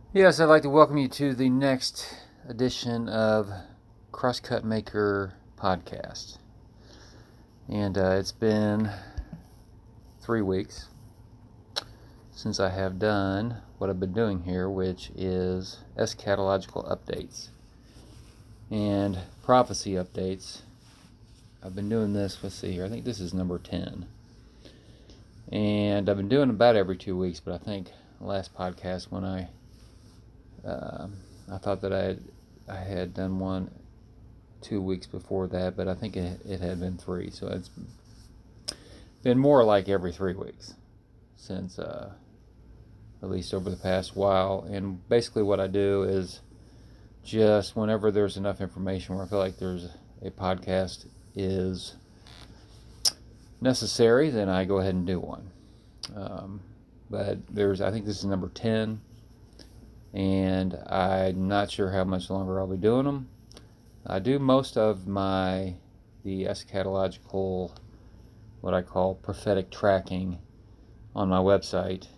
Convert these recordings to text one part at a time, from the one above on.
Yes, I'd like to welcome you to the next edition of Crosscut Maker Podcast. And it's been 3 weeks since I have done what I've been doing here, which is eschatological updates and prophecy updates. I've been doing this, let's see here, I think this is number 10. And I've been doing about every 2 weeks, but I think the last podcast when I thought that I had done one 2 weeks before that, but I think it had been 3, so it's been more like every 3 weeks since at least over the past while. And basically what I do is just whenever there's enough information where I feel like there's a podcast is necessary, then I go ahead and do one. But I think this is number 10, and I'm not sure how much longer I'll be doing them. I do most of the eschatological, what I call prophetic tracking, on my website,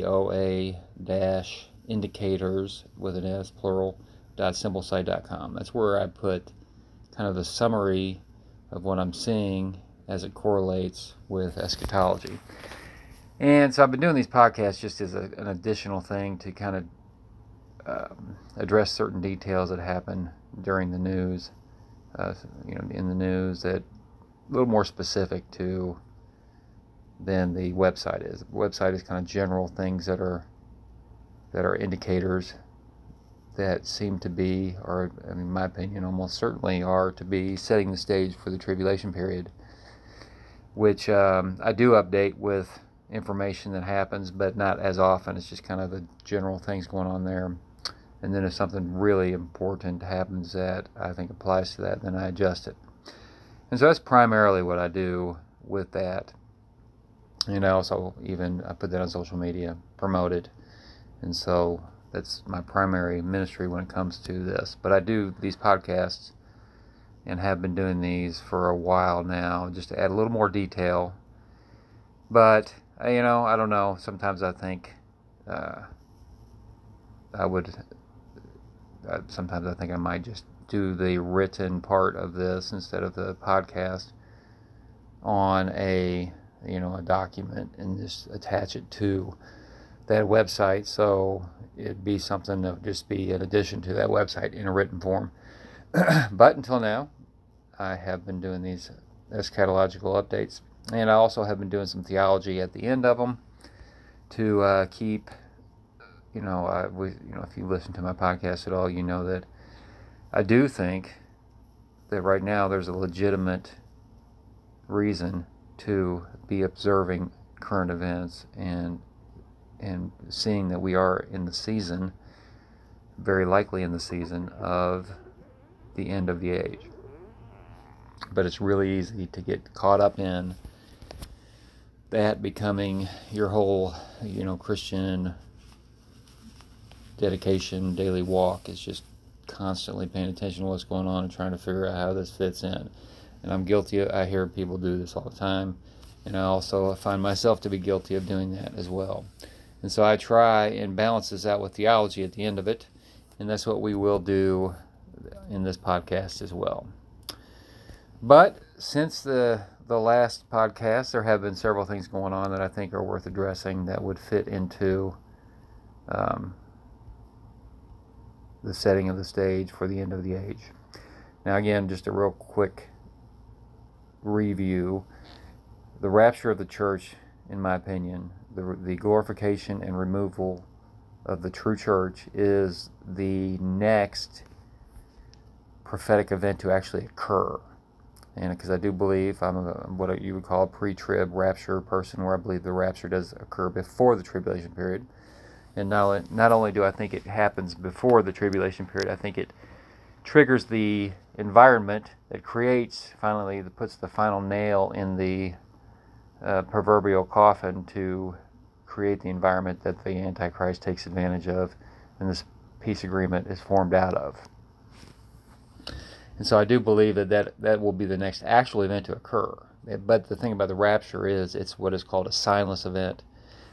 EOA-indicators, with an S, plural, .simplesite.com. That's where I put kind of the summary of what I'm seeing as it correlates with eschatology. And so I've been doing these podcasts just as an additional thing to kind of address certain details that happen during the news, in the news, that a little more specific to than the website is. The website is kind of general things that are indicators that seem to be, or in my opinion, almost certainly are to be setting the stage for the tribulation period, which I do update with information that happens, but not as often. It's just kind of the general things going on there. And then if something really important happens that I think applies to that, then I adjust it. And so that's primarily what I do with that. And I also I put that on social media, promote it. And so that's my primary ministry when it comes to this. But I do these podcasts and have been doing these for a while now, just to add a little more detail. But, I don't know. Sometimes I think sometimes I think I might just do the written part of this instead of the podcast on a document and just attach it to that website, so it'd be something that would just be in addition to that website in a written form. But until now, I have been doing these eschatological updates, and I also have been doing some theology at the end of them to keep, if you listen to my podcast at all, you know that I do think that right now there's a legitimate reason to be observing current events and seeing that we are in the season, very likely in the season of the end of the age. But it's really easy to get caught up in that becoming your whole, Christian dedication, daily walk is just constantly paying attention to what's going on and trying to figure out how this fits in. And I'm guilty I hear people do this all the time, and I also find myself to be guilty of doing that as well. And so I try and balance this out with theology at the end of it, and that's what we will do in this podcast as well. But since the last podcast, there have been several things going on that I think are worth addressing that would fit into the setting of the stage for the end of the age. Now again, just a real quick review. The rapture of the church, in my opinion, the glorification and removal of the true church, is the next prophetic event to actually occur. And because I do believe I'm what you would call a pre-trib rapture person, where I believe the rapture does occur before the tribulation period. And not only do I think it happens before the tribulation period, I think it triggers the environment that puts the final nail in the proverbial coffin to create the environment that the Antichrist takes advantage of, and this peace agreement is formed out of. And so I do believe that will be the next actual event to occur. But the thing about the rapture is it's what is called a signless event.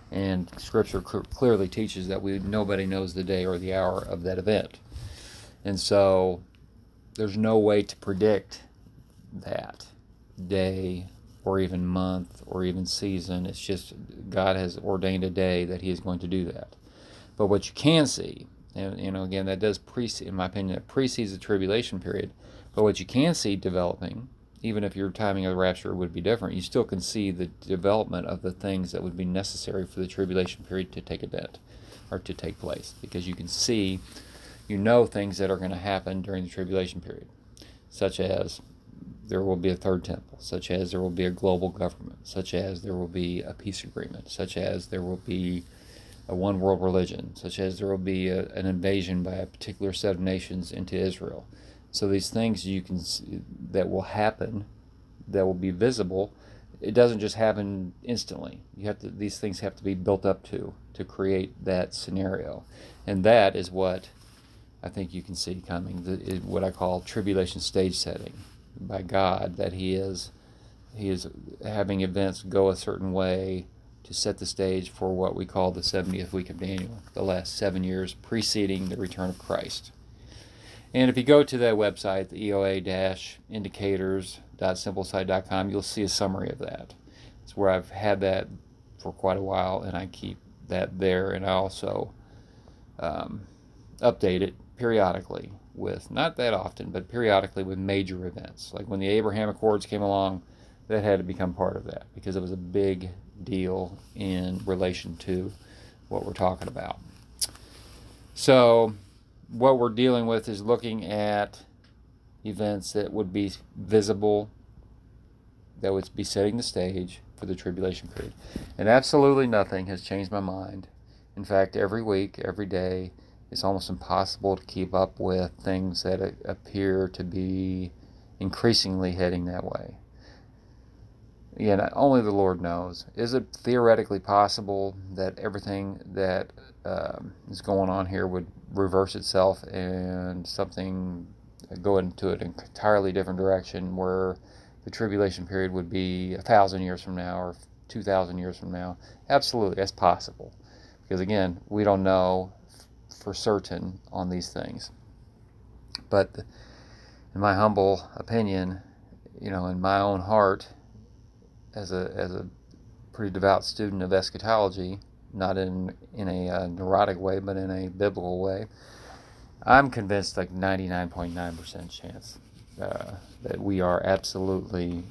And Scripture clearly teaches that nobody knows the day or the hour of that event. And so there's no way to predict that day or even month or even season. It's just God has ordained a day that He is going to do that. But what you can see, and again, that does in my opinion, that precedes the tribulation period. But what you can see developing, even if your timing of the rapture would be different, you still can see the development of the things that would be necessary for the tribulation period to take event or to take place, because you can see, things that are going to happen during the tribulation period, such as there will be a third temple, such as there will be a global government, such as there will be a peace agreement, such as there will be a one world religion, such as there will be an invasion by a particular set of nations into Israel. So these things you can see that will happen, that will be visible. It doesn't just happen instantly. These things have to be built up to create that scenario, and that is what I think you can see coming. What I call tribulation stage setting by God, that He is having events go a certain way to set the stage for what we call the 70th week of Daniel, the last 7 years preceding the return of Christ. And if you go to that website, the eoa-indicators.simplesite.com, you'll see a summary of that. It's where I've had that for quite a while, and I keep that there, and I also update it periodically with, not that often, but periodically with major events. Like when the Abraham Accords came along, that had to become part of that because it was a big deal in relation to what we're talking about. So what we're dealing with is looking at events that would be visible, that would be setting the stage for the tribulation period. And absolutely nothing has changed my mind. In fact, every week, every day, it's almost impossible to keep up with things that appear to be increasingly heading that way. Again, only the Lord knows. Is it theoretically possible that everything that is going on here would reverse itself and something go into an entirely different direction, where the tribulation period would be 1,000 years from now or 2,000 years from now? Absolutely, that's possible. Because again, we don't know for certain on these things. But in my humble opinion, in my own heart, as a pretty devout student of eschatology, not in a neurotic way, but in a biblical way, I'm convinced, like 99.9% chance that we are absolutely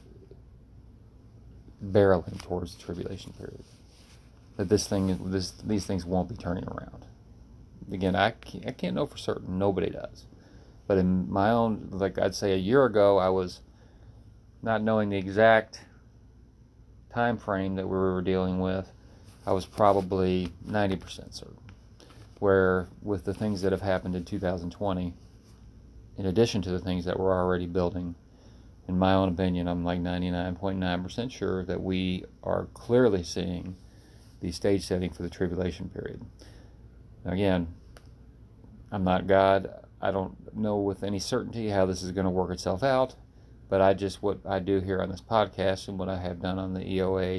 barreling towards the tribulation period. That these things won't be turning around. Again, I can't know for certain. Nobody does. But in my own, like I'd say a year ago, I was not knowing the exact time frame that we were dealing with. I was probably 90% certain. Where with the things that have happened in 2020, in addition to the things that we're already building, in my own opinion, I'm like 99.9% sure that we are clearly seeing the stage setting for the tribulation period. Now again, I'm not God. I don't know with any certainty how this is going to work itself out, but what I do here on this podcast and what I have done on the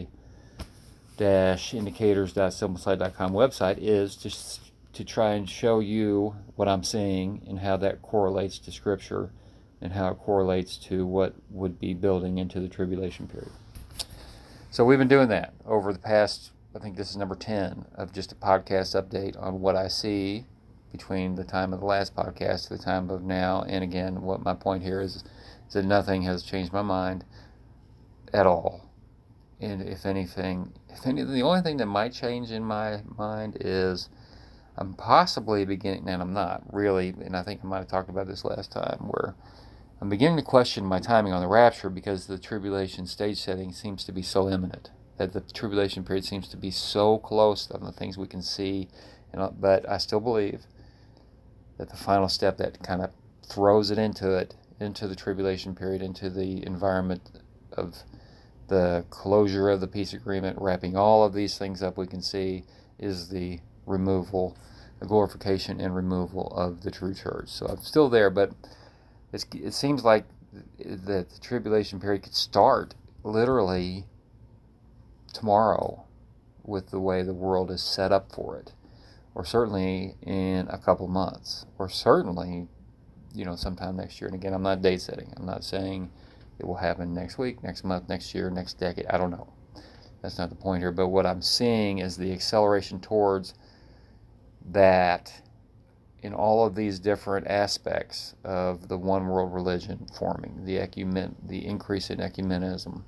EOA-indicators.simplesite.com website is just to try and show you what I'm seeing and how that correlates to Scripture and how it correlates to what would be building into the tribulation period. So we've been doing that over the past, I think this is number 10 of just a podcast update on what I see between the time of the last podcast to the time of now. And again, what my point here is that nothing has changed my mind at all. And if anything, the only thing that might change in my mind is I'm possibly beginning, and I'm not really, and I think I might have talked about this last time, where I'm beginning to question my timing on the rapture because the tribulation stage setting seems to be so imminent, that the tribulation period seems to be so close on the things we can see. But I still believe that the final step that kind of throws it into the tribulation period, into the environment of the closure of the peace agreement, wrapping all of these things up we can see, is the glorification and removal of the true church. So I'm still there, but it seems like that the tribulation period could start literally tomorrow, with the way the world is set up for it, or certainly in a couple months, or certainly, sometime next year. And again, I'm not date setting. I'm not saying it will happen next week, next month, next year, next decade. I don't know. That's not the point here. But what I'm seeing is the acceleration towards that in all of these different aspects of the one world religion forming, the increase in ecumenism,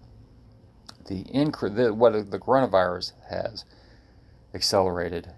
what the coronavirus has accelerated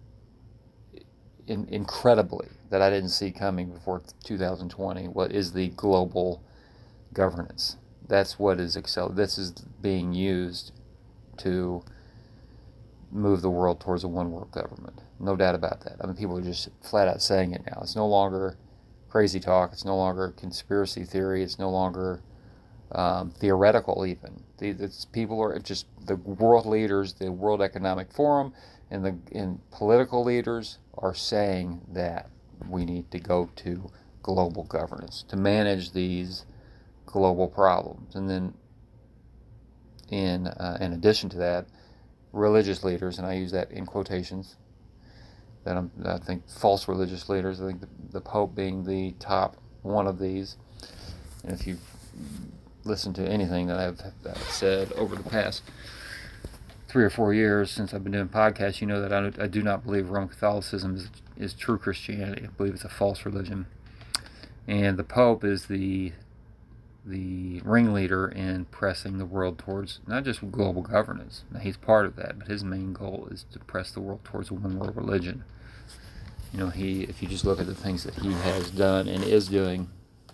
incredibly, that I didn't see coming before 2020. What is the global governance? That's what is this is being used to move the world towards a one world government. No doubt about that. I mean, people are just flat out saying it now. It's no longer crazy talk. It's no longer conspiracy theory. It's no longer theoretical even. People are just the world leaders, the World Economic Forum, and political leaders are saying that we need to go to global governance to manage these global problems. And then in addition to that, religious leaders, and I use that in quotations, I think false religious leaders, I think the Pope being the top one of these. And if you've listened to anything that I've said over the past 3 or 4 years since I've been doing podcasts, you know that I do not believe Roman Catholicism is true Christianity. I believe it's a false religion. And the Pope is the ringleader in pressing the world towards not just global governance. Now, he's part of that, but his main goal is to press the world towards a one world religion. If you just look at the things that he has done and is doing,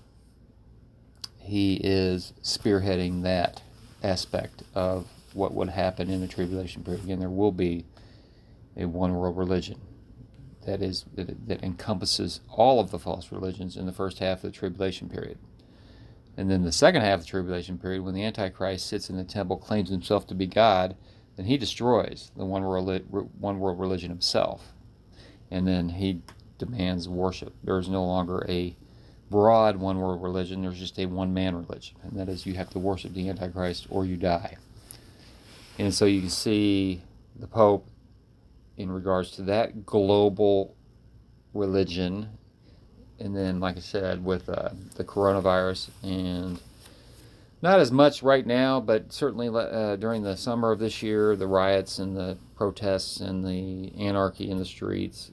he is spearheading that aspect of what would happen in the tribulation period. Again, there will be a one world religion that encompasses all of the false religions in the first half of the tribulation period. And then the second half of the tribulation period, when the Antichrist sits in the temple, claims himself to be God, then he destroys the one world religion himself. And then he demands worship. There is no longer a broad one world religion. There's just a one man religion. And that is, you have to worship the Antichrist or you die. And so you can see the Pope in regards to that global religion. And then, like I said, with the coronavirus, and not as much right now, but certainly during the summer of this year, the riots and the protests and the anarchy in the streets,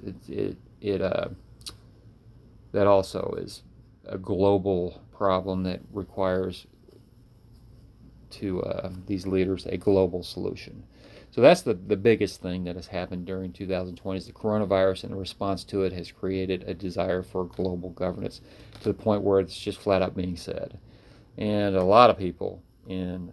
that also is a global problem that requires these leaders a global solution. So that's the biggest thing that has happened during 2020 is the coronavirus, and the response to it has created a desire for global governance to the point where it's just flat out being said. And a lot of people in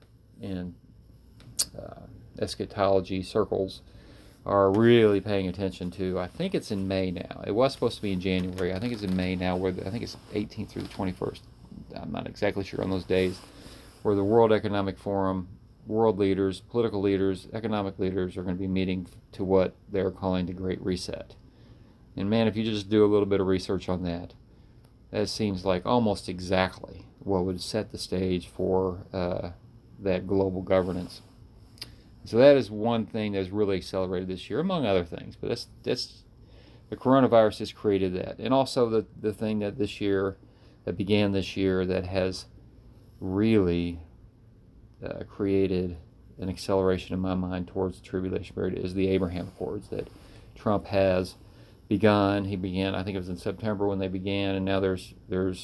eschatology circles are really paying attention to, I think it's in May now. It was supposed to be in January. I think it's in May now, where I think it's 18th through the 21st. I'm not exactly sure on those days, where the World Economic Forum, world leaders, political leaders, economic leaders are going to be meeting to what they're calling the Great Reset. And man, if you just do a little bit of research on that, that seems like almost exactly what would set the stage for that global governance. So that is one thing that's really accelerated this year, among other things. But that's the coronavirus has created that. And also the thing that began this year that has really created an acceleration in my mind towards the tribulation period is the Abraham Accords that Trump has begun. He began, I think it was in September when they began, and now there's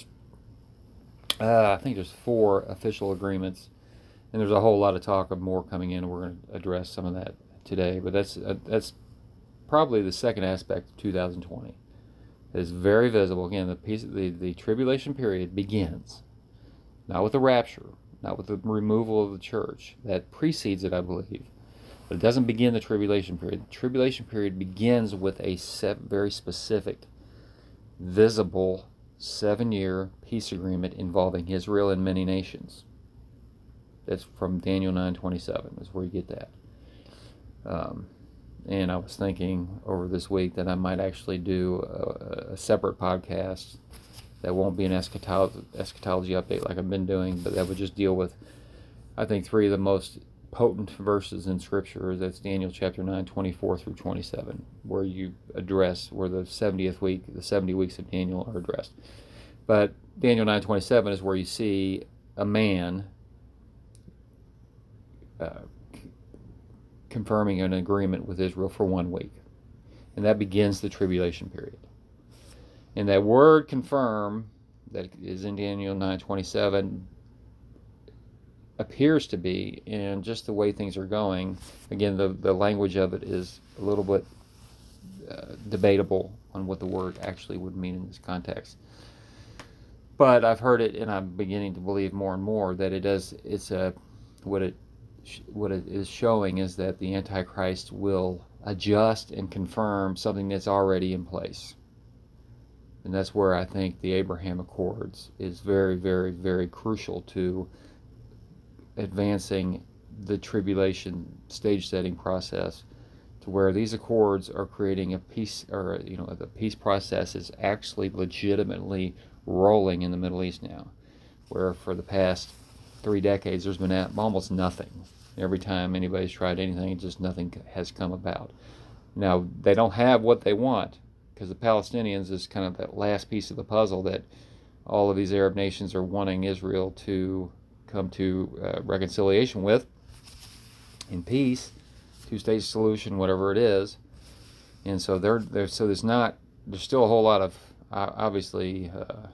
I think there's 4 official agreements, and there's a whole lot of talk of more coming in, and we're going to address some of that today. But that's probably the second aspect of 2020. It is very visible. Again, the tribulation period begins not with the rapture, not with the removal of the church. That precedes it, I believe. But it doesn't begin the tribulation period. The tribulation period begins with a very specific, visible 7-year peace agreement involving Israel and many nations. That's from Daniel 9:27 is where you get that. And I was thinking over this week that I might actually do a separate podcast that won't be an eschatology update like I've been doing, but that would just deal with, I think, 3 of the most potent verses in Scripture. That's Daniel chapter 9, 24 through 27, where the 70th week, the 70 weeks of Daniel are addressed. But Daniel 9:27 is where you see a man confirming an agreement with Israel for 1 week. And that begins the tribulation period. And that word confirm that is in Daniel 9:27 appears to be, and just the way things are going, again, the language of it is a little bit debatable on what the word actually would mean in this context. But I've heard it, and I'm beginning to believe more and more that what it is showing is that the Antichrist will adjust and confirm something that's already in place. And that's where I think the Abraham Accords is very, very, very crucial to advancing the tribulation stage setting process, to where these accords are creating a peace, or the peace process is actually legitimately rolling in the Middle East now, where for the past 3 decades there's been almost nothing. Every time anybody's tried anything, just nothing has come about. Now, they don't have what they want, because the Palestinians is kind of that last piece of the puzzle that all of these Arab nations are wanting Israel to come to reconciliation with in peace, two-state solution, whatever it is. And so there's still a whole lot of obviously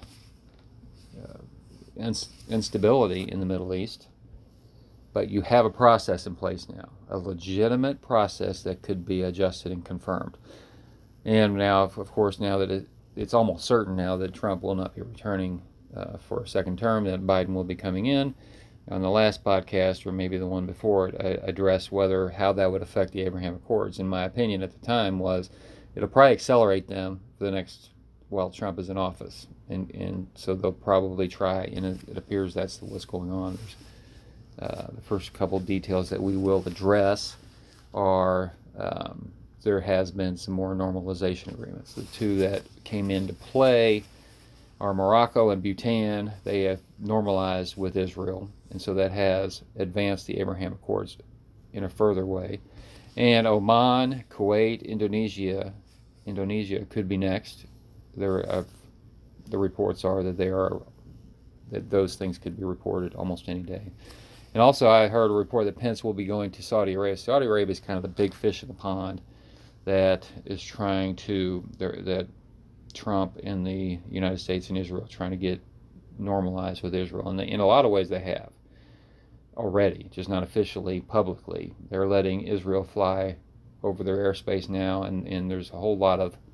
instability in the Middle East, but you have a process in place now, a legitimate process that could be adjusted and confirmed. And now, of course, now that it's almost certain now that Trump will not be returning for a second term, that Biden will be coming in. On the last podcast, or maybe the one before it, I addressed how that would affect the Abraham Accords. And my opinion at the time was it'll probably accelerate them for the next, while Trump is in office. And so they'll probably try, and it appears that's what's going on. The first couple of details that we will address are there has been some more normalization agreements. The two that came into play are Morocco and Bhutan. They have normalized with Israel, and so that has advanced the Abraham Accords in a further way. And Oman, Kuwait, Indonesia could be next. The reports are that those things could be reported almost any day. And also, I heard a report that Pence will be going to Saudi Arabia. Saudi Arabia is kind of the big fish in the pond that is that Trump and the United States and Israel are trying to get normalized with Israel. And in a lot of ways they have already, just not officially, publicly. They're letting Israel fly over their airspace now, and there's a whole lot of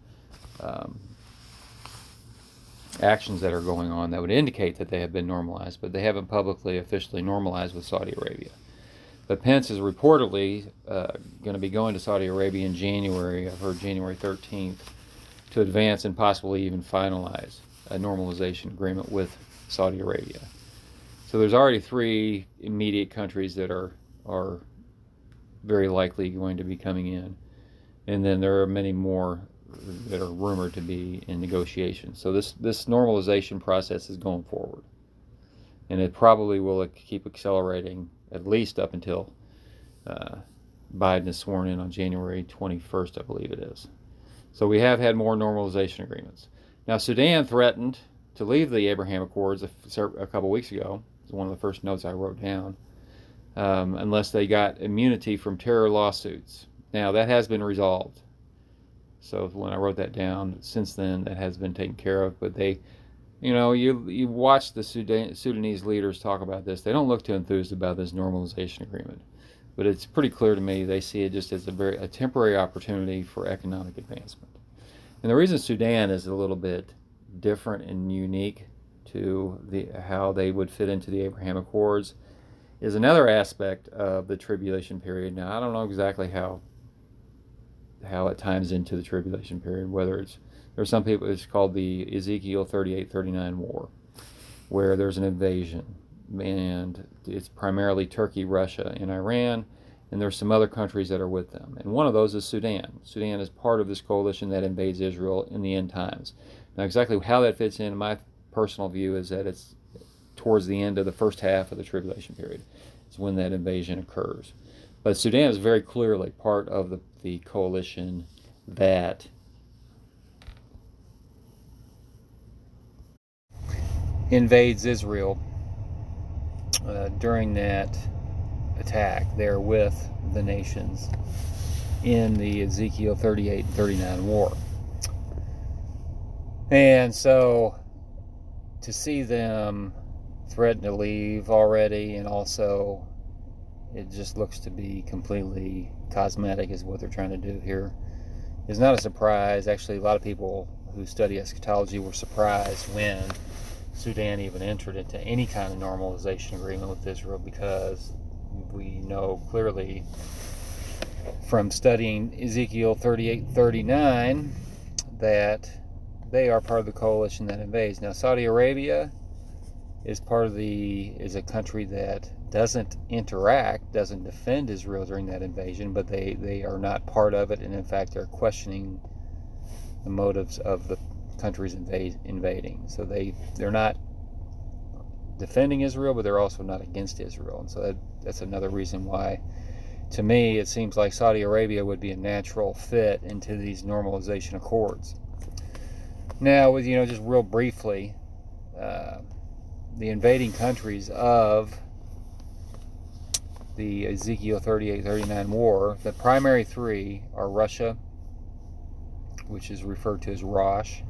actions that are going on that would indicate that they have been normalized, but they haven't publicly, officially normalized with Saudi Arabia. But Pence is reportedly going to be going to Saudi Arabia in January, I've heard January 13th, to advance and possibly even finalize a normalization agreement with Saudi Arabia. So there's already 3 immediate countries that are very likely going to be coming in. And then there are many more that are rumored to be in negotiations. So this normalization process is going forward. And it probably will keep accelerating at least up until Biden is sworn in on January 21st, I believe it is. So we have had more normalization agreements. Now, Sudan threatened to leave the Abraham Accords a couple weeks ago. It's one of the first notes I wrote down, unless they got immunity from terror lawsuits. Now, that has been resolved. So when I wrote that down, since then, that has been taken care of. But they, you watch the Sudanese leaders talk about this. They don't look too enthused about this normalization agreement. But it's pretty clear to me they see it just as a temporary opportunity for economic advancement. And the reason Sudan is a little bit different and unique to how they would fit into the Abraham Accords is another aspect of the tribulation period. Now, I don't know exactly how it times into the tribulation period, there's some people, it's called the Ezekiel 38-39 war, where there's an invasion, and it's primarily Turkey, Russia, and Iran, and there's some other countries that are with them. And one of those is Sudan. Sudan is part of this coalition that invades Israel in the end times. Now, exactly how that fits in, my personal view is that it's towards the end of the first half of the tribulation period. It's when that invasion occurs. But Sudan is very clearly part of the coalition that invades Israel during that attack there with the nations in the Ezekiel 38 and 39 war. And so to see them threaten to leave already, and also it just looks to be completely cosmetic is what they're trying to do here, is not a surprise. Actually, a lot of people who study eschatology were surprised when Sudan even entered into any kind of normalization agreement with Israel, because we know clearly from studying Ezekiel 38-39 that they are part of the coalition that invades. Now, Saudi Arabia is a country that doesn't defend Israel during that invasion, but they are not part of it, and in fact they're questioning the motives of the countries invading. So they're not defending Israel, but they're also not against Israel. And so that's another reason why, to me, it seems like Saudi Arabia would be a natural fit into these normalization accords. Now, with just real briefly, the invading countries of the Ezekiel 38-39 war, the primary three are Russia, which is referred to as Rosh,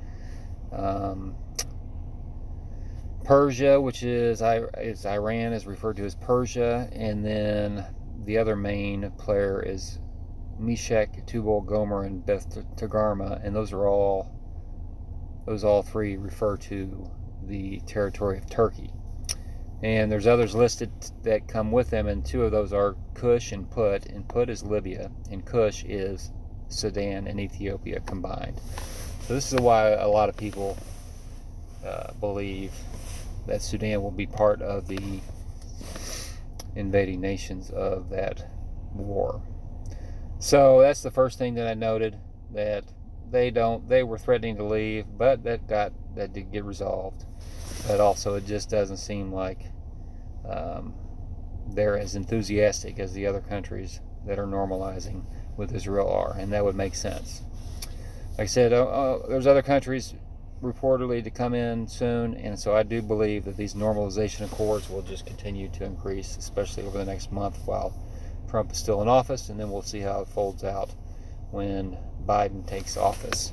Persia, which is Iran, is referred to as Persia, and then the other main player is Meshech, Tubal, Gomer, and Beth Togarmah, and those all three refer to the territory of Turkey. And there's others listed that come with them, and two of those are Cush and Put, and Put is Libya, and Cush is Sudan and Ethiopia combined. So this is why a lot of people believe that Sudan will be part of the invading nations of that war. So that's the first thing that I noted, that they were threatening to leave, but that did get resolved. But also, it just doesn't seem like they're as enthusiastic as the other countries that are normalizing with Israel are, and that would make sense. Like I said, there's other countries reportedly to come in soon, and so I do believe that these normalization accords will just continue to increase, especially over the next month while Trump is still in office, and then we'll see how it folds out when Biden takes office.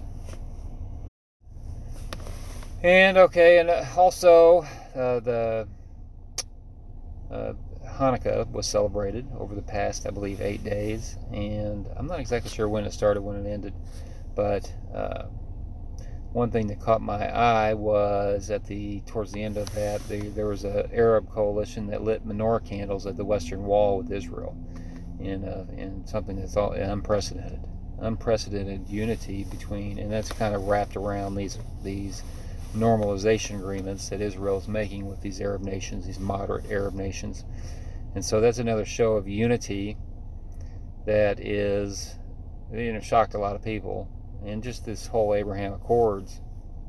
And also the Hanukkah was celebrated over the past, I believe, 8 days, and I'm not exactly sure when it started, when it ended, but one thing that caught my eye was towards the end of that, there was an Arab coalition that lit menorah candles at the Western Wall with Israel, in something that's all unprecedented unity between, and that's kind of wrapped around these normalization agreements that Israel is making with these Arab nations, these moderate Arab nations. And so that's another show of unity that is, shocked a lot of people. And just this whole Abraham Accords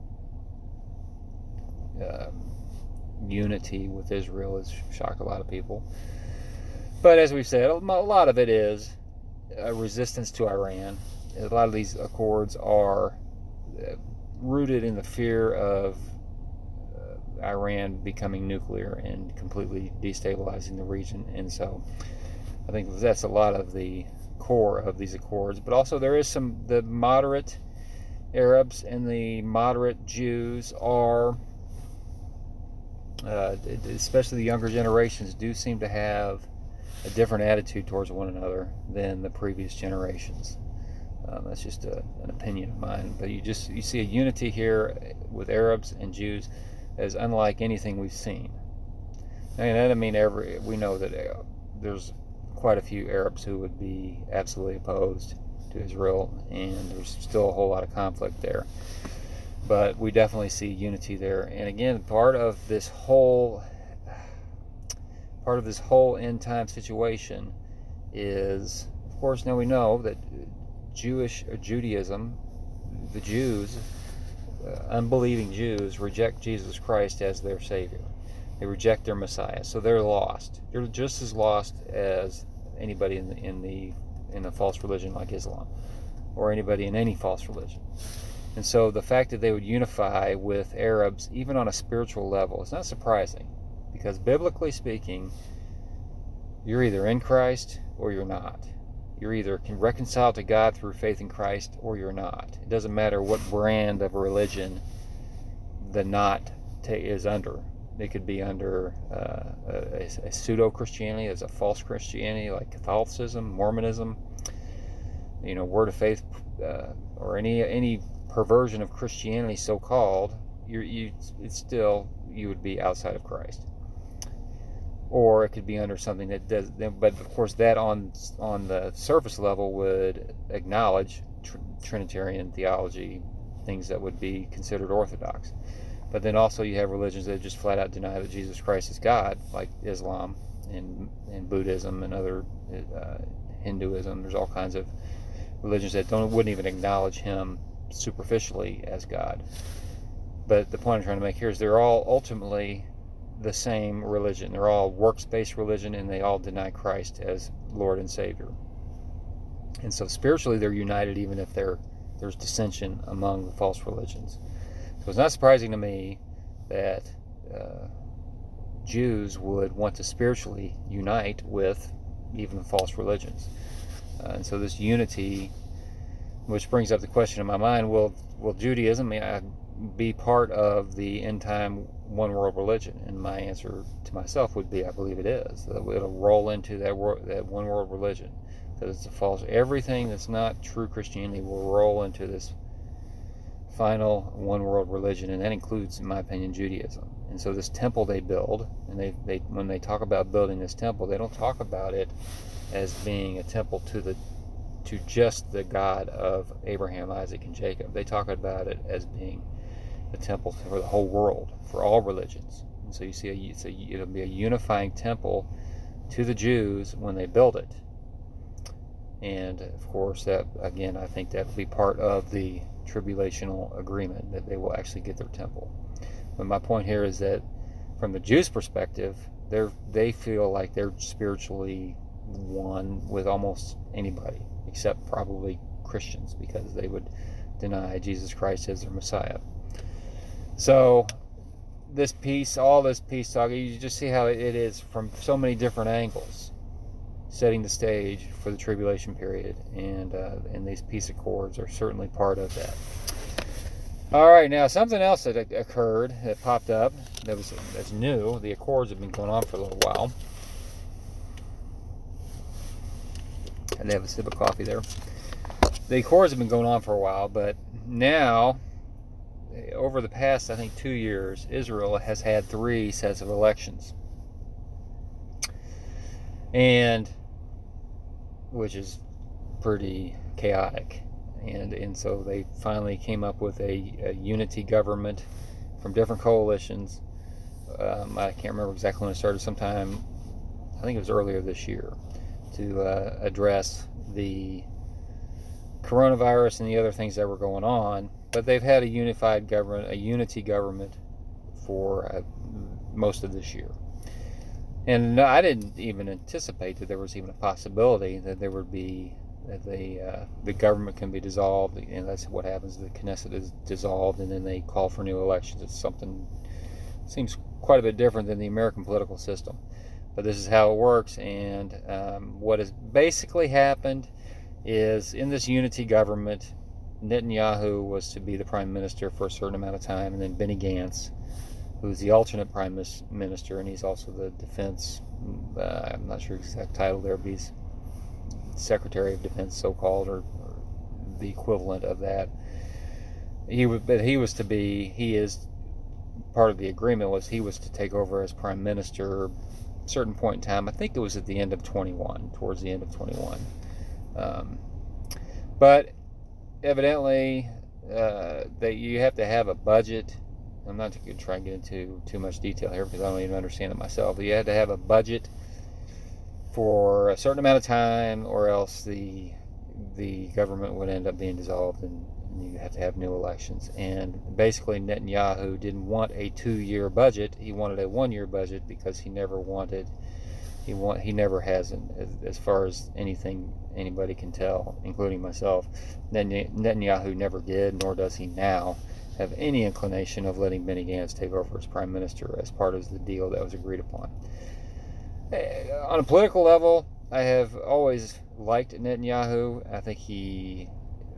unity with Israel has shocked a lot of people. But as we've said, a lot of it is a resistance to Iran. A lot of these accords are rooted in the fear of Iran becoming nuclear and completely destabilizing the region. And so I think that's a lot of the core of these accords. But also there is the moderate Arabs and the moderate Jews are, especially the younger generations, do seem to have a different attitude towards one another than the previous generations. That's just an opinion of mine, but you see a unity here with Arabs and Jews as unlike anything we've seen. And that doesn't mean we know that there's quite a few Arabs who would be absolutely opposed to Israel, and there's still a whole lot of conflict there. But we definitely see unity there. And again, part of this whole end time situation is, of course, now we know that Judaism, the Jews, unbelieving Jews, reject Jesus Christ as their Savior. They reject their Messiah, so they're lost. They're just as lost as anybody in a false religion like Islam, or anybody in any false religion. And so the fact that they would unify with Arabs, even on a spiritual level, is not surprising, because biblically speaking, you're either in Christ or you're not. You're either reconciled to God through faith in Christ or you're not. It doesn't matter what brand of religion the not is under. It could be under a pseudo-Christianity, as a false Christianity like Catholicism, Mormonism, Word of Faith, or any perversion of Christianity, so-called. You would be outside of Christ. Or it could be under something that does, but of course that on the surface level would acknowledge Trinitarian theology, things that would be considered orthodox. But then also you have religions that just flat out deny that Jesus Christ is God, like Islam and Buddhism and other Hinduism. There's all kinds of religions that wouldn't even acknowledge him superficially as God. But the point I'm trying to make here is they're all ultimately the same religion. They're all works-based religion, and they all deny Christ as Lord and Savior. And so spiritually they're united, even if there's dissension among the false religions. So it's not surprising to me that Jews would want to spiritually unite with even the false religions. And so this unity, which brings up the question in my mind, will Judaism be part of the end-time one-world religion? And my answer to myself would be, I believe it is. It'll roll into that one-world religion. Because it's a false. Everything that's not true Christianity will roll into this final one-world religion, and that includes, in my opinion, Judaism. And so this temple they build, and they when they talk about building this temple, they don't talk about it as being a temple to just the God of Abraham, Isaac, and Jacob. They talk about it as being a temple for the whole world, for all religions. And so you see, it'll be a unifying temple to the Jews when they build it. And of course, that again, I think that will be part of the tribulational agreement, that they will actually get their temple. But my point here is that from the Jews' perspective, they feel like they're spiritually one with almost anybody, except probably Christians, because they would deny Jesus Christ as their Messiah. So all this peace talk, you just see how it is from so many different angles, setting the stage for the tribulation period, and these peace accords are certainly part of that. All right, now something else that occurred, that popped up, that's new. The accords have been going on for a little while. And they have a sip of coffee there. The accords have been going on for a while, but now, over the past, I think, 2 years, Israel has had 3 sets of elections. And which is pretty chaotic. And so they finally came up with a unity government from different coalitions. I can't remember exactly when it started, sometime, I think it was earlier this year, to address the coronavirus and the other things that were going on. But they've had a unified government, a unity government, for most of this year. And I didn't even anticipate that there was even a possibility that there would be, that the government can be dissolved, and that's what happens. The Knesset is dissolved, and then they call for new elections. It's something, seems quite a bit different than the American political system. But this is how it works, and what has basically happened is, in this unity government, Netanyahu was to be the prime minister for a certain amount of time, and then Benny Gantz, who's the alternate prime minister, and he's also the defense, I'm not sure exact title there, but he's Secretary of Defense, so-called, or the equivalent of that. He is part of the agreement was he was to take over as prime minister at a certain point in time. I think it was at the end of 21, towards the end of 21. But evidently, that you have to have a budget. I'm not going to try and get into too much detail here because I don't even understand it myself. But you had to have a budget for a certain amount of time, or else the government would end up being dissolved, and you have to have new elections. And basically, Netanyahu didn't want a 2-year budget. He wanted a 1-year budget because he never wanted He never hasn't, as far as anything anybody can tell, including myself. Netanyahu never did, nor does he now have any inclination of letting Benny Gantz take over as prime minister as part of the deal that was agreed upon. On a political level, I have always liked Netanyahu. I think he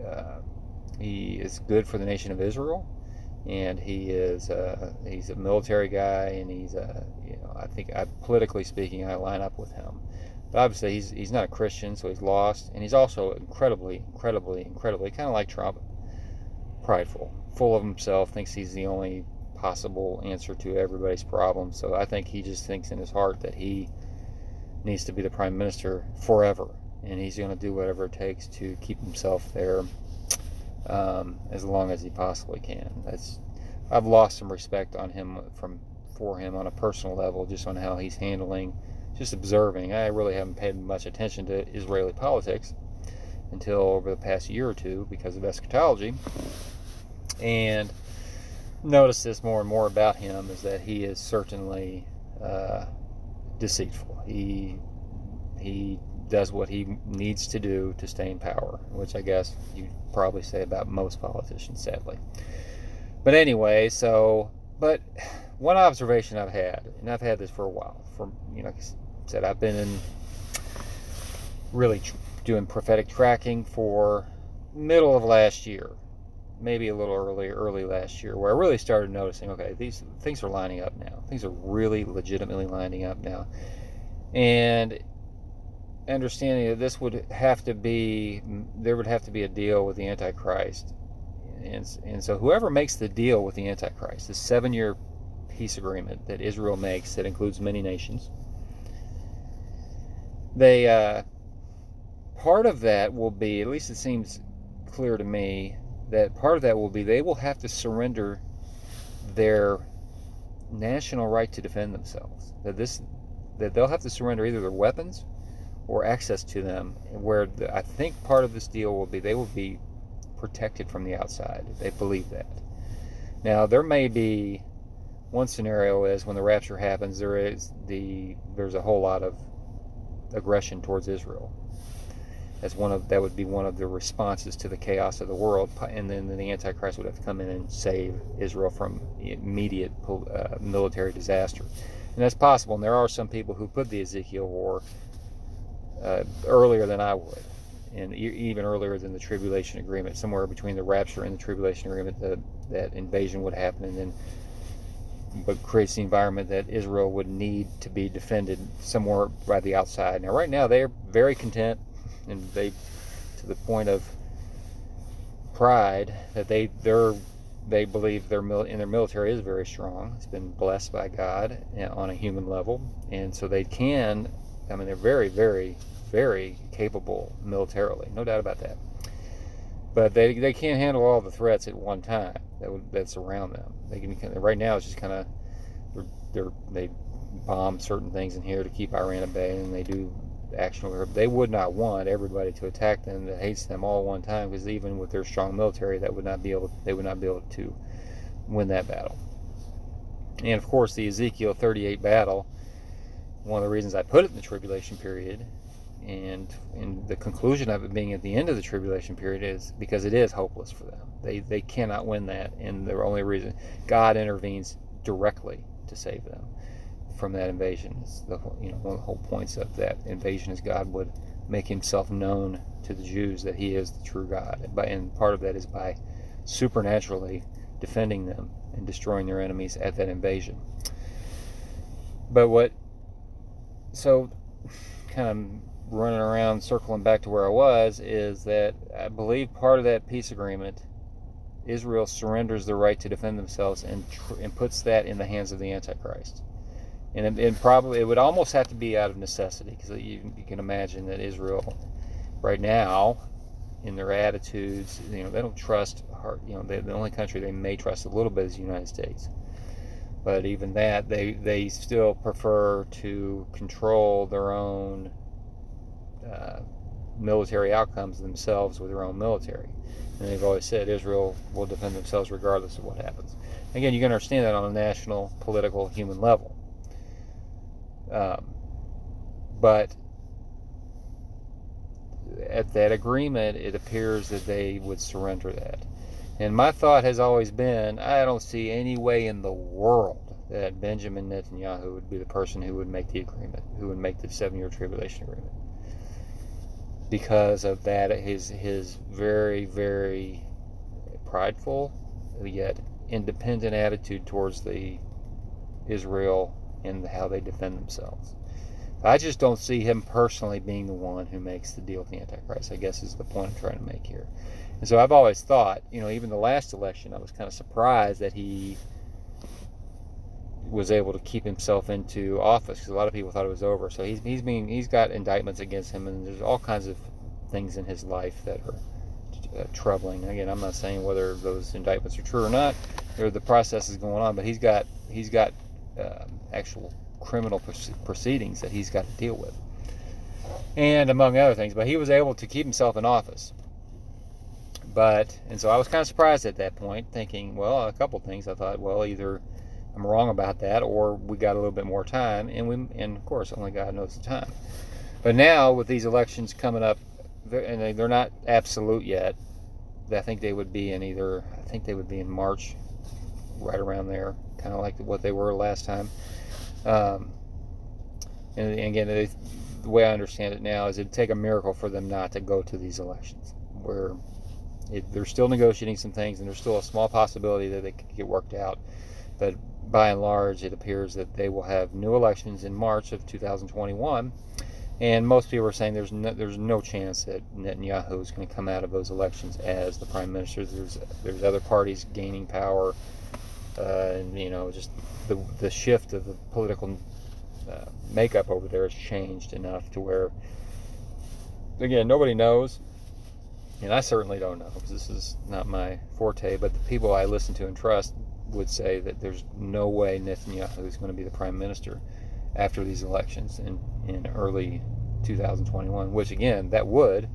is good for the nation of Israel, and he's a military guy, and I think politically speaking, I line up with him. But obviously, he's not a Christian, so he's lost, and he's also incredibly, kind of like Trump, prideful, full of himself, thinks he's the only possible answer to everybody's problems. So I think he just thinks in his heart that he needs to be the prime minister forever, and he's going to do whatever it takes to keep himself there as long as he possibly can. I've lost some respect on him for him on a personal level, just on how he's handling, just observing. I really haven't paid much attention to Israeli politics until over the past year or two because of eschatology, and notice this more and more about him, is that he is certainly deceitful. He does what he needs to do to stay in power, which I guess you'd probably say about most politicians, sadly. But anyway, but one observation I've had, and I've had this for a while, like I said, I've been in really doing prophetic tracking for middle of last year, maybe a little early last year, where I really started noticing, okay, these things are lining up now. Things are really legitimately lining up now. And understanding that there would have to be a deal with the Antichrist. And so whoever makes the deal with the Antichrist, the 7-year peace agreement that Israel makes that includes many nations, part of that will be, at least it seems clear to me, that part of that will be they will have to surrender their national right to defend themselves. That they'll have to surrender either their weapons or access to them, where I think part of this deal will be they will be protected from the outside. They believe that. Now, there may be one scenario is when the rapture happens, there's a whole lot of aggression towards Israel. That would be one of the responses to the chaos of the world, and then the Antichrist would have to come in and save Israel from immediate military disaster. And that's possible, and there are some people who put the Ezekiel war earlier than I would, and even earlier than the tribulation agreement, somewhere between the rapture and the tribulation agreement, that invasion would happen, and then but creates the environment that Israel would need to be defended somewhere by the outside. Now, right now, they're very content, and to the point of pride, that they believe their military is very strong. It's been blessed by God on a human level, and so they're very, very, very capable militarily, no doubt about that. But they can't handle all the threats at one time that surround them. Right now it's just kind of they bomb certain things in here to keep Iran at bay, and they do action. They would not want everybody to attack them that hates them all at one time, because even with their strong military, they would not be able to win that battle. And of course, the Ezekiel 38 battle, one of the reasons I put it in the tribulation period, and the conclusion of it being at the end of the tribulation period, is because it is hopeless for them. They cannot win that, and the only reason God intervenes directly to save them from that invasion. One of the whole points of that invasion is God would make himself known to the Jews that he is the true God, and part of that is by supernaturally defending them and destroying their enemies at that invasion. So kind of running around, circling back to where I was, is that I believe part of that peace agreement, Israel surrenders the right to defend themselves and puts that in the hands of the Antichrist. And probably it would almost have to be out of necessity, because you can imagine that Israel right now, in their attitudes, they don't trust the only country they may trust a little bit is the United States. But even that, they still prefer to control their own military outcomes themselves with their own military. And they've always said Israel will defend themselves regardless of what happens. Again, you can understand that on a national, political, human level. But at that agreement, it appears that they would surrender that. And my thought has always been, I don't see any way in the world that Benjamin Netanyahu would be the person who would make the agreement, who would make the 7-year tribulation agreement. Because of that, his very, very prideful, yet independent attitude towards the Israel and how they defend themselves. I just don't see him personally being the one who makes the deal with the Antichrist, I guess is the point I'm trying to make here. And so I've always thought, even the last election, I was kind of surprised that he was able to keep himself into office, because a lot of people thought it was over. So he's got indictments against him, and there's all kinds of things in his life that are troubling. Again, I'm not saying whether those indictments are true or not, or the process is going on, but he's got actual criminal proceedings that he's got to deal with, and among other things. But he was able to keep himself in office. And so I was kind of surprised at that point, thinking, well, a couple things. I thought, well, either I'm wrong about that, or we got a little bit more time, and of course, only God knows the time. But now, with these elections coming up, and they're not absolute yet, I think they would be in March, right around there, kind of like what they were last time. And again, the way I understand it now is it'd take a miracle for them not to go to these elections, where they're still negotiating some things, and there's still a small possibility that they could get worked out. But by and large, it appears that they will have new elections in March of 2021. And most people are saying there's no chance that Netanyahu is going to come out of those elections as the prime minister. There's other parties gaining power, and just the shift of the political makeup over there has changed enough to where, again, nobody knows, and I certainly don't know, because this is not my forte. But the people I listen to and trust would say that there's no way Netanyahu is going to be the prime minister after these elections in early 2021, which, again, that would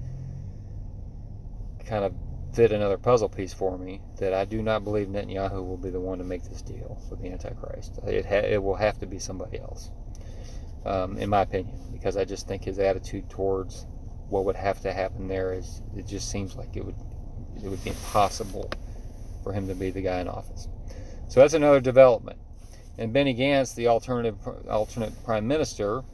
kind of fit another puzzle piece for me, that I do not believe Netanyahu will be the one to make this deal with the Antichrist. It will have to be somebody else, in my opinion, because I just think his attitude towards what would have to happen there it just seems like it would be impossible for him to be the guy in office. So that's another development. And Benny Gantz, the alternate prime minister,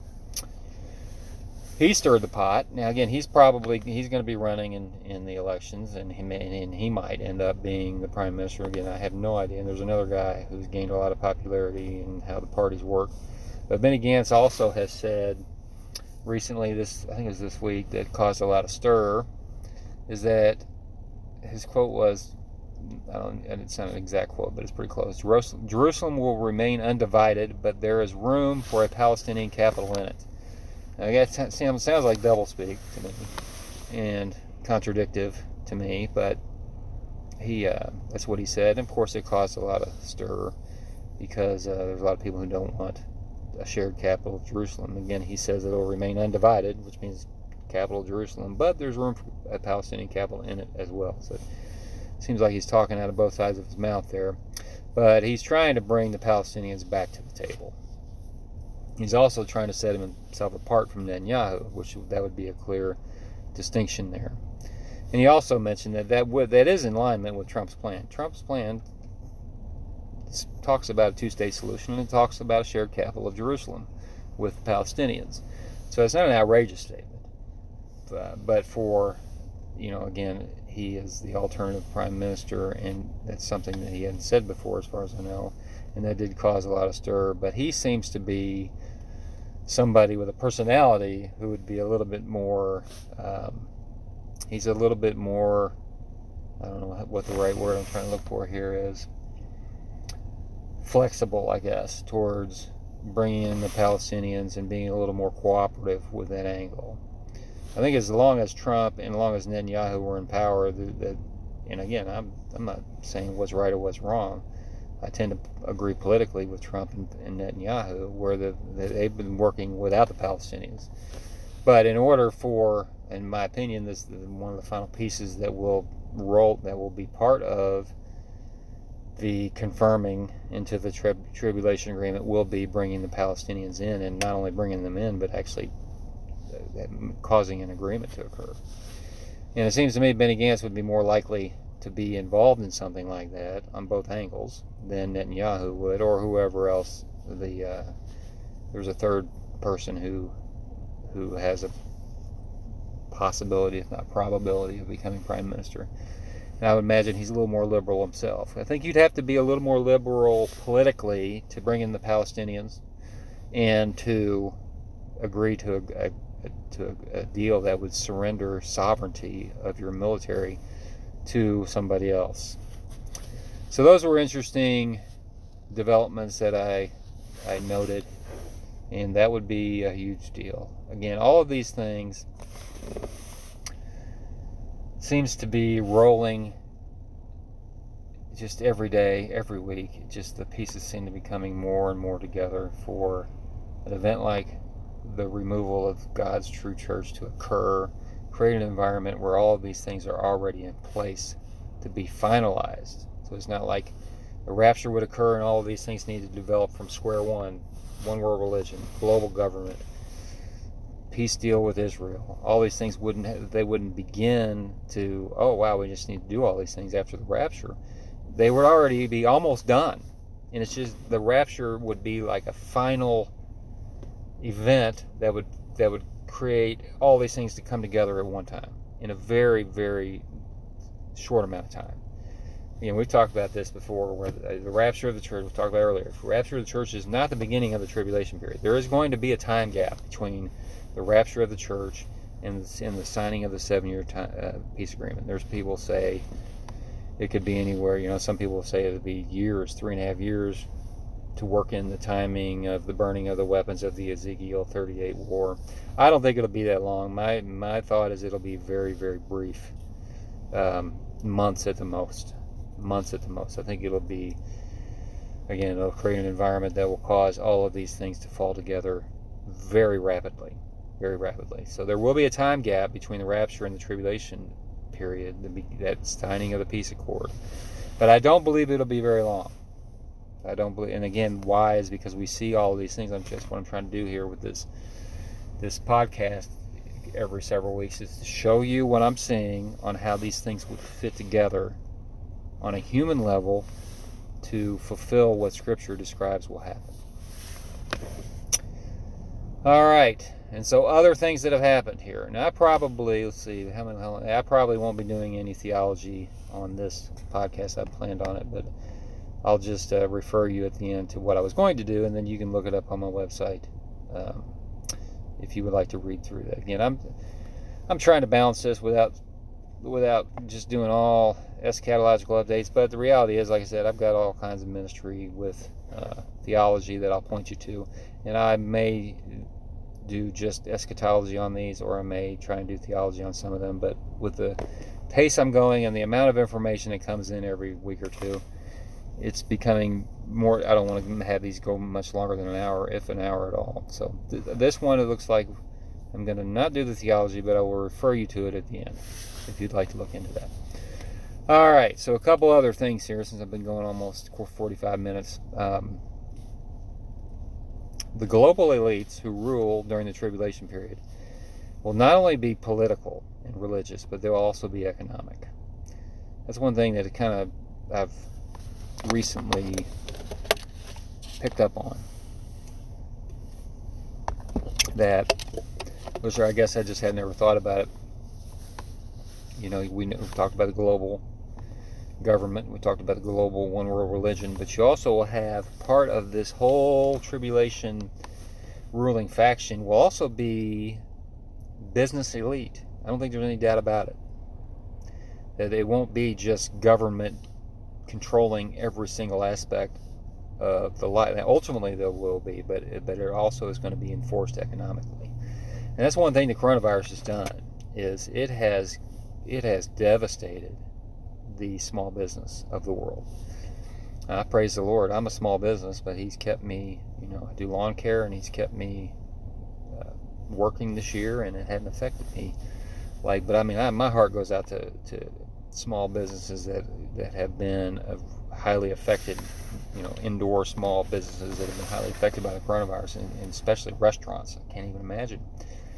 he stirred the pot. Now, again, he's going to be running in the elections, and he might end up being the prime minister again. I have no idea. And there's another guy who's gained a lot of popularity and how the parties work. But Benny Gantz also has said recently, I think it was this week, that caused a lot of stir, is that his quote was, it's not an exact quote, but it's pretty close. Jerusalem will remain undivided, but there is room for a Palestinian capital in it. Now, that sounds like doublespeak to me and contradictive to me, but that's what he said. And of course, it caused a lot of stir, because there's a lot of people who don't want a shared capital of Jerusalem. Again, he says it will remain undivided, which means capital of Jerusalem, but there's room for a Palestinian capital in it as well. So it seems like he's talking out of both sides of his mouth there. But he's trying to bring the Palestinians back to the table. He's also trying to set himself apart from Netanyahu, which that would be a clear distinction there. And he also mentioned that is in alignment with Trump's plan. Trump's plan talks about a two-state solution, and it talks about a shared capital of Jerusalem with the Palestinians. So it's not an outrageous statement. But for, again, he is the alternative prime minister, and that's something that he hadn't said before, as far as I know, and that did cause a lot of stir. But he seems to be somebody with a personality who would be a little bit more, he's a little bit more, I don't know what the right word I'm trying to look for here is, flexible, I guess, towards bringing in the Palestinians and being a little more cooperative with that angle. I think as long as Trump and as long as Netanyahu were in power, and again, I'm not saying what's right or what's wrong. I tend to agree politically with Trump and Netanyahu, where they've been working without the Palestinians. But in order for, in my opinion, this one of the final pieces that will be part of the confirming into the tribulation agreement will be bringing the Palestinians in, and not only bringing them in, but actually causing an agreement to occur. And it seems to me Benny Gantz would be more likely to be involved in something like that on both angles than Netanyahu would, or whoever else. There's a third person who has a possibility, if not probability, of becoming prime minister. And I would imagine he's a little more liberal himself. I think you'd have to be a little more liberal politically to bring in the Palestinians and to agree to a deal that would surrender sovereignty of your military to somebody else. So those were interesting developments that I noted, and that would be a huge deal. Again, all of these things seems to be rolling just every day, every week. Just the pieces seem to be coming more and more together for an event like the removal of God's true church to occur, create an environment where all of these things are already in place to be finalized. So it's not like the rapture would occur and all of these things need to develop from square one world religion, global government, peace deal with Israel. All these things wouldn't begin to, oh wow, we just need to do all these things after the rapture. They would already be almost done. And it's just the rapture would be like a final event that would create all these things to come together at one time in a very, very short amount of time. Again, we've talked about this before, where the rapture of the church, we talked about earlier, the rapture of the church is not the beginning of the tribulation period. There is going to be a time gap between the rapture of the church and the signing of the 7-year peace agreement. There's people say it could be anywhere, some people say it would be years, 3.5 years, to work in the timing of the burning of the weapons of the Ezekiel 38 war. I don't think it'll be that long. My thought is it'll be very, very brief, months at the most. I think it'll be, again, it'll create an environment that will cause all of these things to fall together very rapidly. So there will be a time gap between the rapture and the tribulation period, that signing of the peace accord. But I don't believe it'll be very long. I don't believe, and again, why is because we see all of these things. What I'm trying to do here with this podcast every several weeks is to show you what I'm seeing on how these things would fit together on a human level to fulfill what Scripture describes will happen. All right, and so other things that have happened here. Now I probably, I probably won't be doing any theology on this podcast. I planned on it, but I'll just refer you at the end to what I was going to do, and then you can look it up on my website if you would like to read through that. Again, I'm trying to balance this without just doing all eschatological updates, but the reality is, like I said, I've got all kinds of ministry with theology that I'll point you to, and I may do just eschatology on these, or I may try and do theology on some of them, but with the pace I'm going and the amount of information that comes in every week or two, it's becoming more. I don't want to have these go much longer than an hour, if an hour at all. So this one, it looks like I'm going to not do the theology, but I will refer you to it at the end if you'd like to look into that. All right, so a couple other things here, since I've been going almost 45 minutes. The global elites who rule during the tribulation period will not only be political and religious, but they'll also be economic. That's one thing that I've recently picked up on, which I guess I just had never thought about it. We've talked about the global government, we talked about the global one world religion, but you also will have part of this whole tribulation ruling faction will also be business elite. I don't think there's any doubt about it. That it won't be just government controlling every single aspect of the life. Ultimately there will be, but it also is going to be enforced economically. And that's one thing the coronavirus has done, is it has devastated the small business of the world. I praise the Lord. I'm a small business, but He's kept me, I do lawn care, and He's kept me working this year, and it hadn't affected me. My heart goes out to small businesses that have been highly affected, indoor small businesses that have been highly affected by the coronavirus, and especially restaurants. I can't even imagine.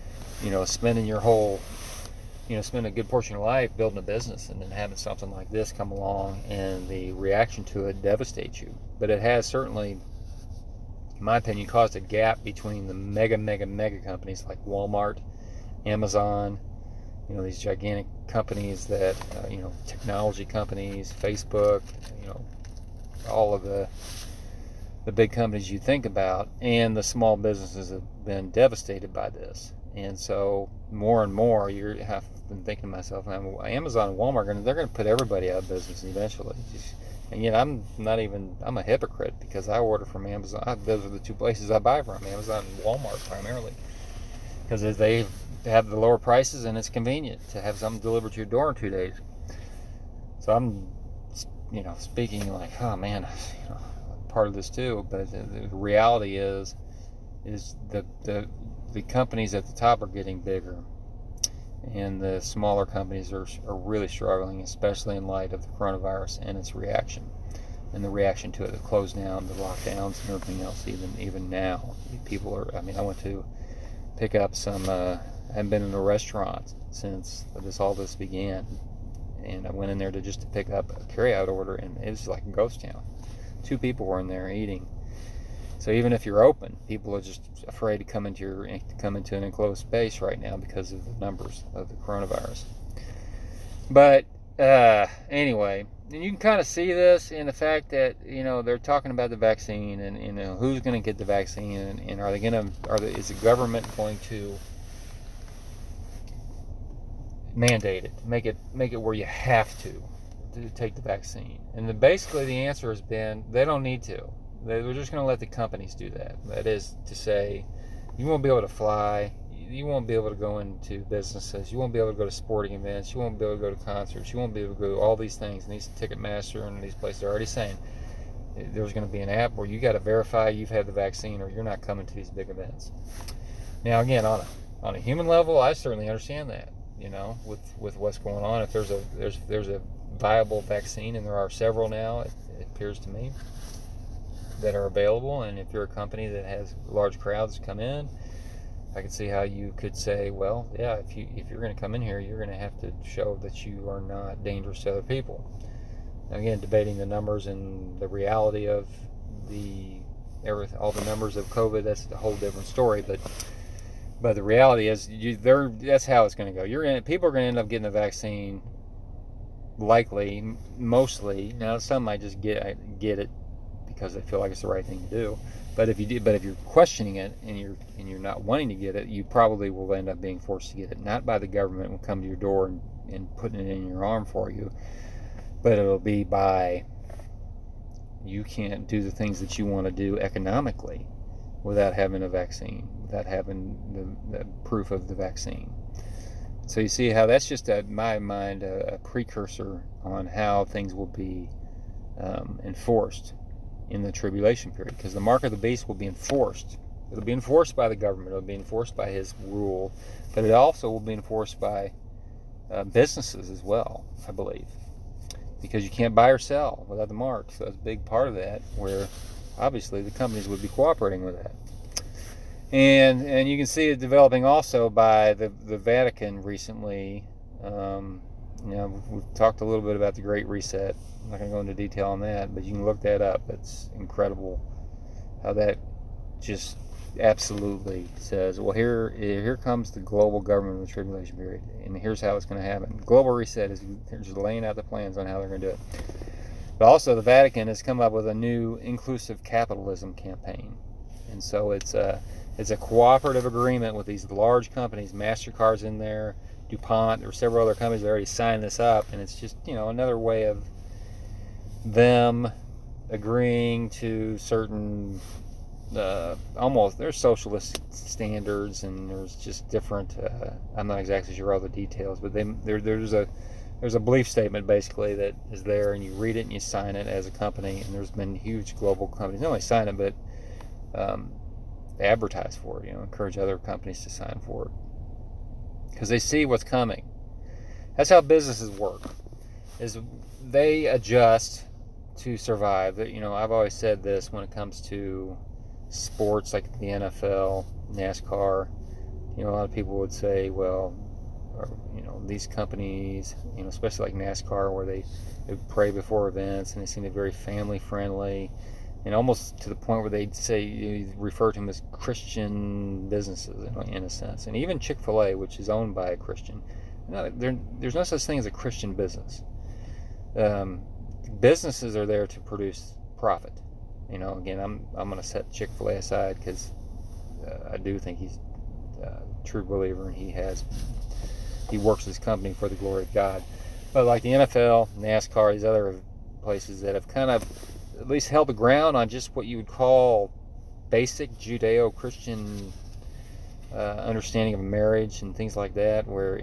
spending your whole, spend a good portion of your life building a business, and then having something like this come along and the reaction to it devastates you. But it has certainly, in my opinion, caused a gap between the mega companies like Walmart, Amazon, these gigantic companies that, technology companies, Facebook, all of the big companies you think about, and the small businesses have been devastated by this. And so more and more, I've been thinking to myself, Amazon and Walmart, they're going to put everybody out of business eventually. And yet I'm a hypocrite, because I order from Amazon. Those are the two places I buy from, Amazon and Walmart primarily, because they have the lower prices and it's convenient to have something delivered to your door in 2 days. So I'm, speaking like, oh man, part of this too. But the reality is the companies at the top are getting bigger, and the smaller companies are really struggling, especially in light of the coronavirus and its reaction, and the reaction to it, the close down, the lockdowns, and everything else. Even now, people are. I went to pick up some. I haven't been in a restaurant since all this began, and I went in there to pick up a carryout order, and it was like a ghost town. 2 people were in there eating. So even if you're open, people are just afraid to come into an enclosed space right now because of the numbers of the coronavirus. But anyway, and you can kind of see this in the fact that they're talking about the vaccine, and who's going to get the vaccine, and is the government going to mandate it, make it where you have to take the vaccine? And basically the answer has been they don't need to. They're just going to let the companies do that. That is to say, you won't be able to fly, you won't be able to go into businesses, you won't be able to go to sporting events, you won't be able to go to concerts, you won't be able to go to all these things. And these Ticketmaster and these places are already saying there's going to be an app where you got to verify you've had the vaccine or you're not coming to these big events. Now again, on a human level, I certainly understand that, with what's going on. If there's a viable vaccine, and there are several now, it appears to me, that are available, and if you're a company that has large crowds come in, I could see how you could say, well, yeah, if you're going to come in here, you're going to have to show that you are not dangerous to other people. Now, again, debating the numbers and the reality of all the numbers of COVID, that's a whole different story. But the reality is, that's how it's going to go. People are going to end up getting the vaccine, likely, mostly. Now, some might just get it because they feel like it's the right thing to do. But if you're questioning it and you're not wanting to get it, you probably will end up being forced to get it. Not by the government will come to your door and putting it in your arm for you, but it'll be by you can't do the things that you want to do economically without having a vaccine, without having the proof of the vaccine. So you see how that's just, in my mind, a precursor on how things will be enforced in the tribulation period, because the mark of the beast will be enforced. It'll be enforced by the government. It'll be enforced by his rule, but it also will be enforced by businesses as well, I believe, because you can't buy or sell without the mark. So that's a big part of that, where obviously the companies would be cooperating with that. And you can see it developing also by the Vatican recently. We've talked a little bit about the Great Reset. I'm not going to go into detail on that, but you can look that up. It's incredible how that just absolutely says, well, here comes the global government of the tribulation period, and here's how it's going to happen. Global Reset is just laying out the plans on how they're going to do it. But also the Vatican has come up with a new inclusive capitalism campaign. And so it's a cooperative agreement with these large companies. MasterCard's in there, DuPont, there are several other companies that already signed this up, and it's just, another way of them agreeing to certain almost, there's socialist standards, and there's just different, I'm not exactly sure all the details, but there's a belief statement basically that is there, and you read it and you sign it as a company. And there's been huge global companies not only sign it, but they advertise for it, encourage other companies to sign for it, because they see what's coming. That's how businesses work, is they adjust to survive. I've always said this when it comes to sports like the NFL, NASCAR, a lot of people would say, well, or, these companies, especially like NASCAR, where they pray before events, and they seem to be very family friendly, and almost to the point where they'd say, refer to them as Christian businesses in a sense. And even Chick-fil-A, which is owned by a Christian, there's no such thing as a Christian business. Businesses are there to produce profit. Again, I'm going to set Chick-fil-A aside because I do think he's a true believer, and he works his company for the glory of God. But like the NFL, NASCAR, these other places that have kind of at least held the ground on just what you would call basic Judeo-Christian understanding of marriage and things like that, where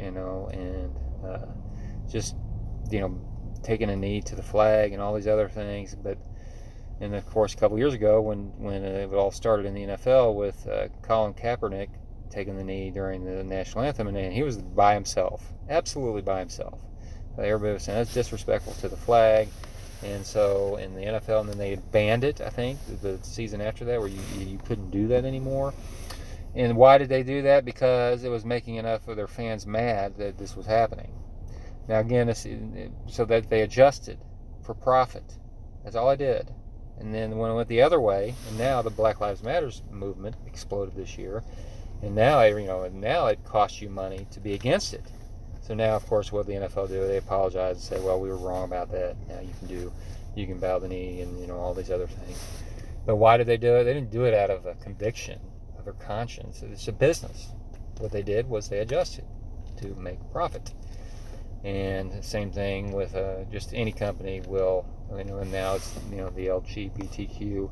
just taking a knee to the flag and all these other things. And of course, a couple years ago, when it all started in the NFL with Colin Kaepernick taking the knee during the national anthem, and he was by himself, absolutely by himself. Everybody was saying that's disrespectful to the flag. And so in the NFL, and then they had banned it, I think, the season after that, where you couldn't do that anymore. And why did they do that? Because it was making enough of their fans mad that this was happening. Now again, so that they adjusted for profit. That's all I did. And then when it went the other way, and now the Black Lives Matter movement exploded this year, and now it costs you money to be against it. So now, of course, what the NFL do? They apologize and say, "Well, we were wrong about that. Now you can bow the knee and all these other things." But why did they do it? They didn't do it out of a conviction of their conscience. It's a business. What they did was they adjusted to make profit. And the same thing with just any company will, and now it's the LGBTQ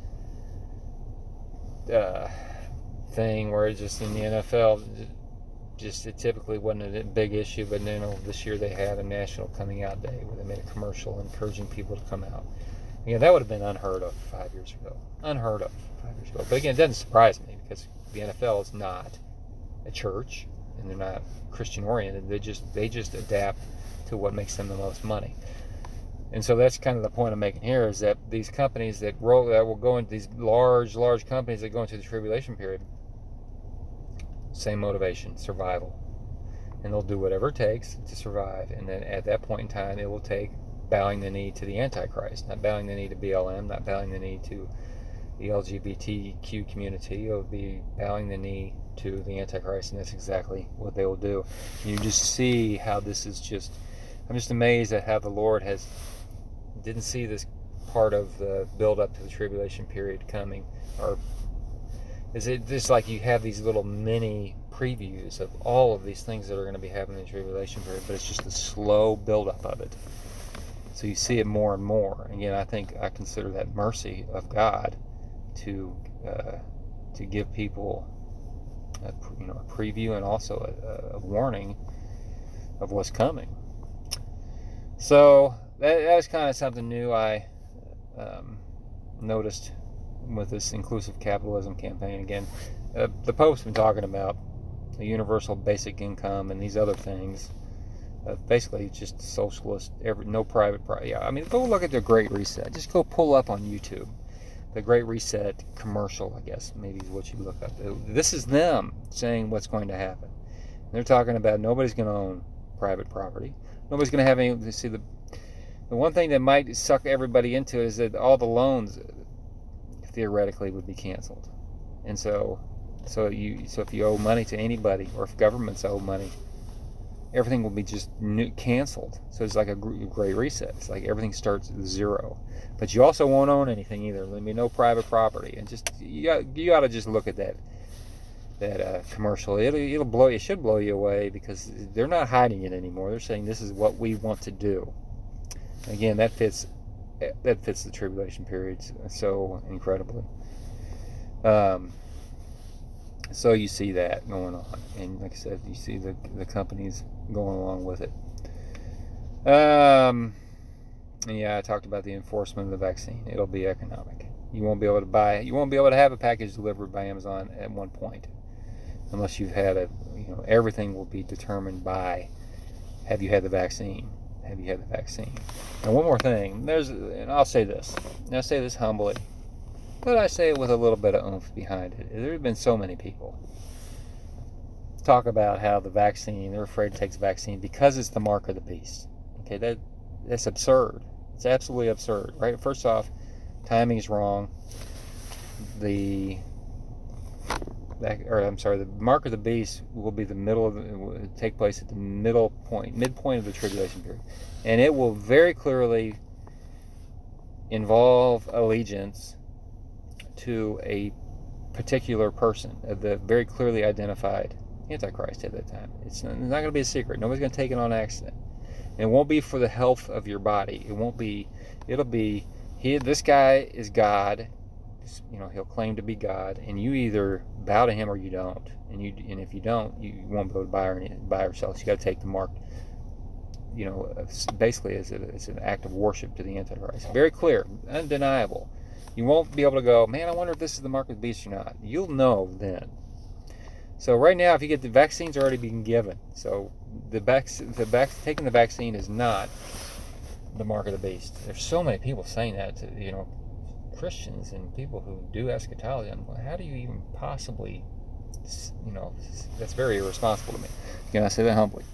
thing, where it's just in the NFL. It typically wasn't a big issue, but this year they had a National Coming Out Day where they made a commercial encouraging people to come out. That would have been unheard of 5 years ago. Unheard of 5 years ago. But again, it doesn't surprise me, because the NFL is not a church, and they're not Christian oriented. They just adapt to what makes them the most money. And so that's kind of the point I'm making here, is that these companies that will go into these large companies that go into the tribulation period, same motivation, survival. And they'll do whatever it takes to survive. And then at that point in time, it will take bowing the knee to the Antichrist, not bowing the knee to BLM, not bowing the knee to the LGBTQ community. It will be bowing the knee to the Antichrist, and that's exactly what they will do. And you just see how this is I'm just amazed at how the Lord didn't see this part of the build up to the tribulation period coming. Or is it just like you have these little mini previews of all of these things that are going to be happening in the tribulation period, but it's just the slow buildup of it. So you see it more and more. Again, I consider that mercy of God to give people a preview, and also a warning of what's coming. So that was kind of something new I noticed with this inclusive capitalism campaign. Again, the Pope's been talking about the universal basic income and these other things. Basically, just socialist, no private. Yeah, go look at the Great Reset. Just go pull up on YouTube the Great Reset commercial, I guess, maybe is what you look up. This is them saying what's going to happen. They're talking about nobody's going to own private property. Nobody's going to have any. See, the one thing that might suck everybody into it is that all the loans theoretically would be canceled. And so if you owe money to anybody, or if governments owe money, everything will be just canceled. So it's like a great reset. It's like everything starts at zero. But you also won't own anything either. There'll be no private property. And just you got to just look at that commercial. It should blow you away, because they're not hiding it anymore. They're saying this is what we want to do. Again, that fits the tribulation periods so incredibly. So you see that going on, and like I said, you see the companies going along with it. Yeah, I talked about the enforcement of the vaccine. It'll be economic. You won't be able to have a package delivered by Amazon at one point, unless you've had everything will be determined by, have you had the vaccine? Have you had the vaccine? And one more thing, and I'll say this, and I say this humbly, but I say it with a little bit of oomph behind it. There have been so many people talk about how the vaccine, they're afraid to take the vaccine because it's the mark of the beast. Okay, that's absurd. It's absolutely absurd, right? First off, timing is wrong. The mark of the beast will be will take place at the midpoint of the tribulation period, and it will very clearly involve allegiance to a particular person, the very clearly identified Antichrist at that time. It's not going to be a secret. Nobody's going to take it on accident. And it won't be for the health of your body. It'll be, this guy is God. He'll claim to be God, and you either bow to him or you don't. And if you don't, you won't be able to buy or sell. So you got to take the mark, basically as an act of worship to the Antichrist. Very clear, undeniable. You won't be able to go, man, I wonder if this is the mark of the beast or not. You'll know then. So right now, if you get the vaccine's already been given. So taking the vaccine is not the mark of the beast. There's so many people saying that to, Christians and people who do eschatology. How do you even possibly, that's very irresponsible to me. I say that humbly.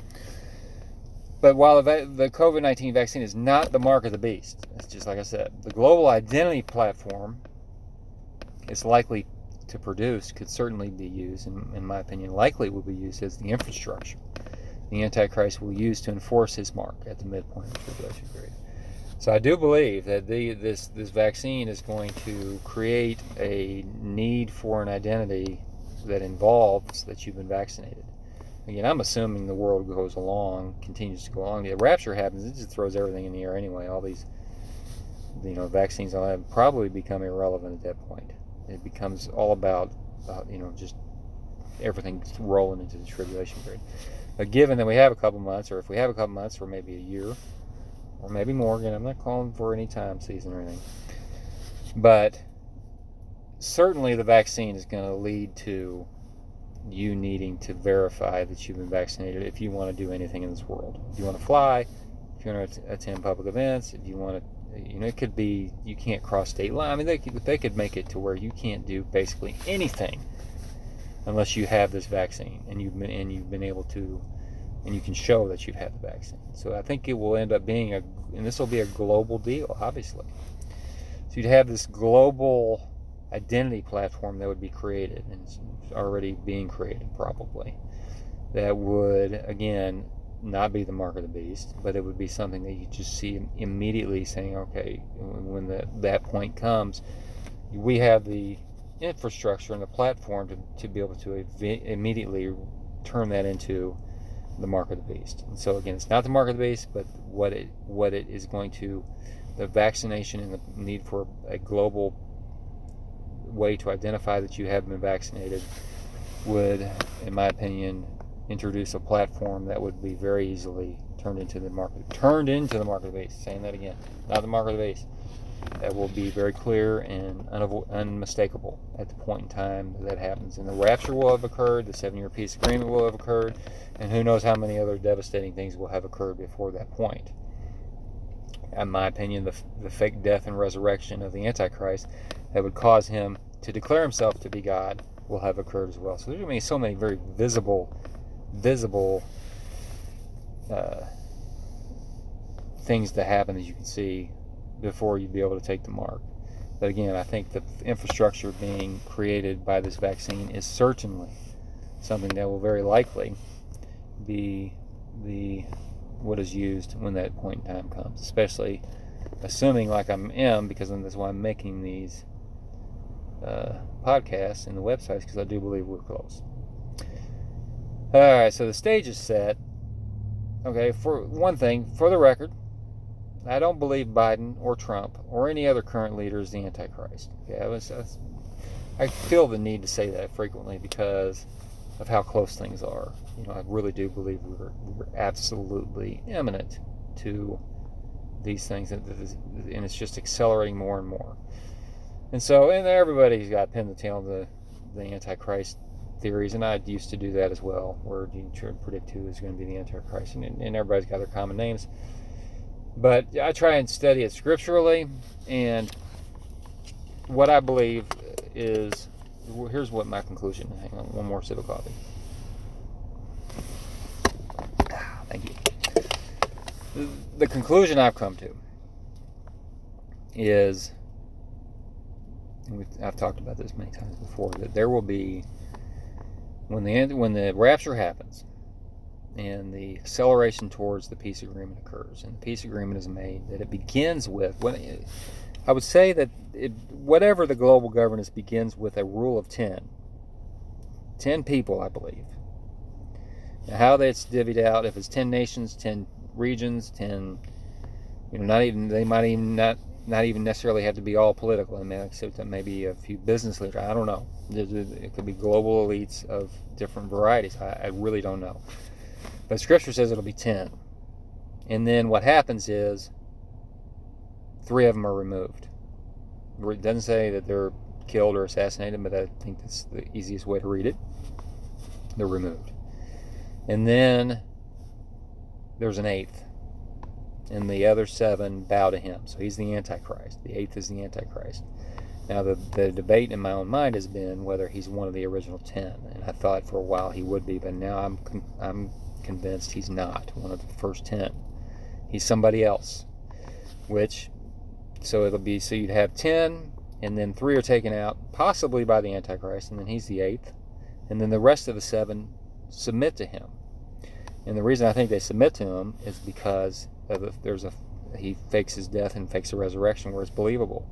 But while the COVID-19 vaccine is not the mark of the beast, it's just like I said, the global identity platform is likely to produce, could certainly be used, in my opinion, likely will be used as the infrastructure the Antichrist will use to enforce his mark at the midpoint of the tribulation period. So I do believe that this vaccine is going to create a need for an identity that involves that you've been vaccinated. Again, I'm assuming the world continues to go along. The rapture happens, it just throws everything in the air anyway. All these, vaccines will probably become irrelevant at that point. It becomes all about just everything rolling into the tribulation period. But given that we have a couple months, or if we have a couple months, or maybe a year, or maybe more, again, I'm not calling for any time season or anything. But certainly the vaccine is going to lead to you needing to verify that you've been vaccinated if you want to do anything in this world. If you want to fly, if you want to attend public events, if you want to, it could be you can't cross state line. I mean, they could make it to where you can't do basically anything unless you have this vaccine and you've been able to, and you can show that you've had the vaccine. So I think it will end up being and this will be a global deal, obviously. So you'd have this global identity platform that would be created, and it's already being created probably, that would, again, not be the mark of the beast, but it would be something that you just see immediately saying, okay, when that point comes, we have the infrastructure and the platform to be able to immediately turn that into the mark of the beast. And so again, it's not the mark of the beast, but what it is going to, the vaccination and the need for a global way to identify that you have been vaccinated would, in my opinion, introduce a platform that would be very easily turned into the mark of the beast. Saying that again, not the mark of the beast. That will be very clear and unmistakable at the point in time that happens. And the rapture will have occurred, the 7-year peace agreement will have occurred, and who knows how many other devastating things will have occurred before that point. In my opinion, the fake death and resurrection of the Antichrist that would cause him to declare himself to be God will have occurred as well. So there's going to be so many very visible things to happen, as you can see, before you'd be able to take the mark. But again, I think the infrastructure being created by this vaccine is certainly something that will very likely be what is used when that point in time comes, especially assuming, like I am, because that's why I'm making these podcasts and the websites, because I do believe we're close. All right, so the stage is set. Okay, for one thing, for the record, I don't believe Biden or Trump or any other current leader is the Antichrist. Okay, I feel the need to say that frequently because of how close things are. I really do believe we're absolutely imminent to these things, and it's just accelerating more and more. And so, and everybody's got pinned the tail on the Antichrist theories, and I used to do that as well, where you try to predict who is going to be the Antichrist, and everybody's got their common names. But I try and study it scripturally, and what I believe is, here's what my conclusion. Hang on, one more sip of coffee. The conclusion I've come to is, and I've talked about this many times before, that there will be, when the rapture happens and the acceleration towards the peace agreement occurs and the peace agreement is made, that it begins with, I would say that whatever the global governance begins with a rule of 10 people, I believe. Now, how that's divvied out, if it's 10 nations, 10 regions, 10, they might even not even necessarily have to be all political. I mean, except that maybe a few business leaders. I don't know. It could be global elites of different varieties. I really don't know. But Scripture says it'll be 10. And then what happens is 3 of them are removed. It doesn't say that they're killed or assassinated, but I think that's the easiest way to read it. They're removed. And then there's an 8th. And the other 7 bow to him. So he's the Antichrist. The 8th is the Antichrist. Now, the debate in my own mind has been whether he's one of the original 10. And I thought for a while he would be, but now I'm convinced he's not one of the first 10. He's somebody else. So you'd have 10, and then 3 are taken out, possibly by the Antichrist, and then he's the 8th. And then the rest of the 7 submit to him. And the reason I think they submit to him is because he fakes his death and fakes a resurrection where it's believable.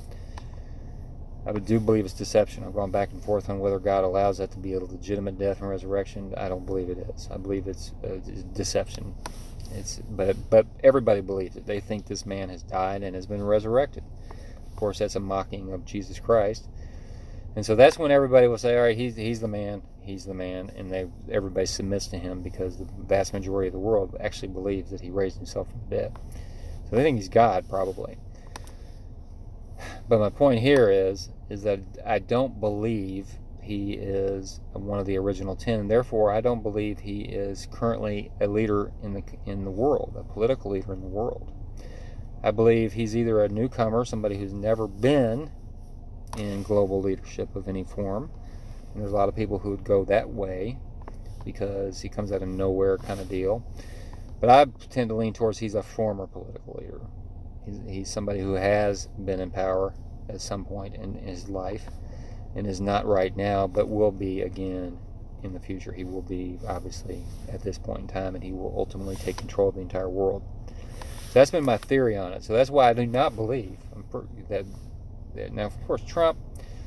I do believe it's deception. I've gone back and forth on whether God allows that to be a legitimate death and resurrection. I don't believe it is. I believe it's deception. But everybody believes it. They think this man has died and has been resurrected. Of course, that's a mocking of Jesus Christ. And so that's when everybody will say, all right, he's the man, and everybody submits to him because the vast majority of the world actually believes that he raised himself from the dead. So they think he's God, probably. But my point here is that I don't believe he is one of the original 10, and therefore I don't believe he is currently a leader in the world, a political leader in the world. I believe he's either a newcomer, somebody who's never been in global leadership of any form, and there's a lot of people who would go that way because he comes out of nowhere kind of deal. But I tend to lean towards he's a former political leader. He's somebody who has been in power at some point in his life and is not right now, but will be again in the future. He will be, obviously, at this point in time, and he will ultimately take control of the entire world. So that's been my theory on it. So that's why I do not believe that. Now, of course, Trump,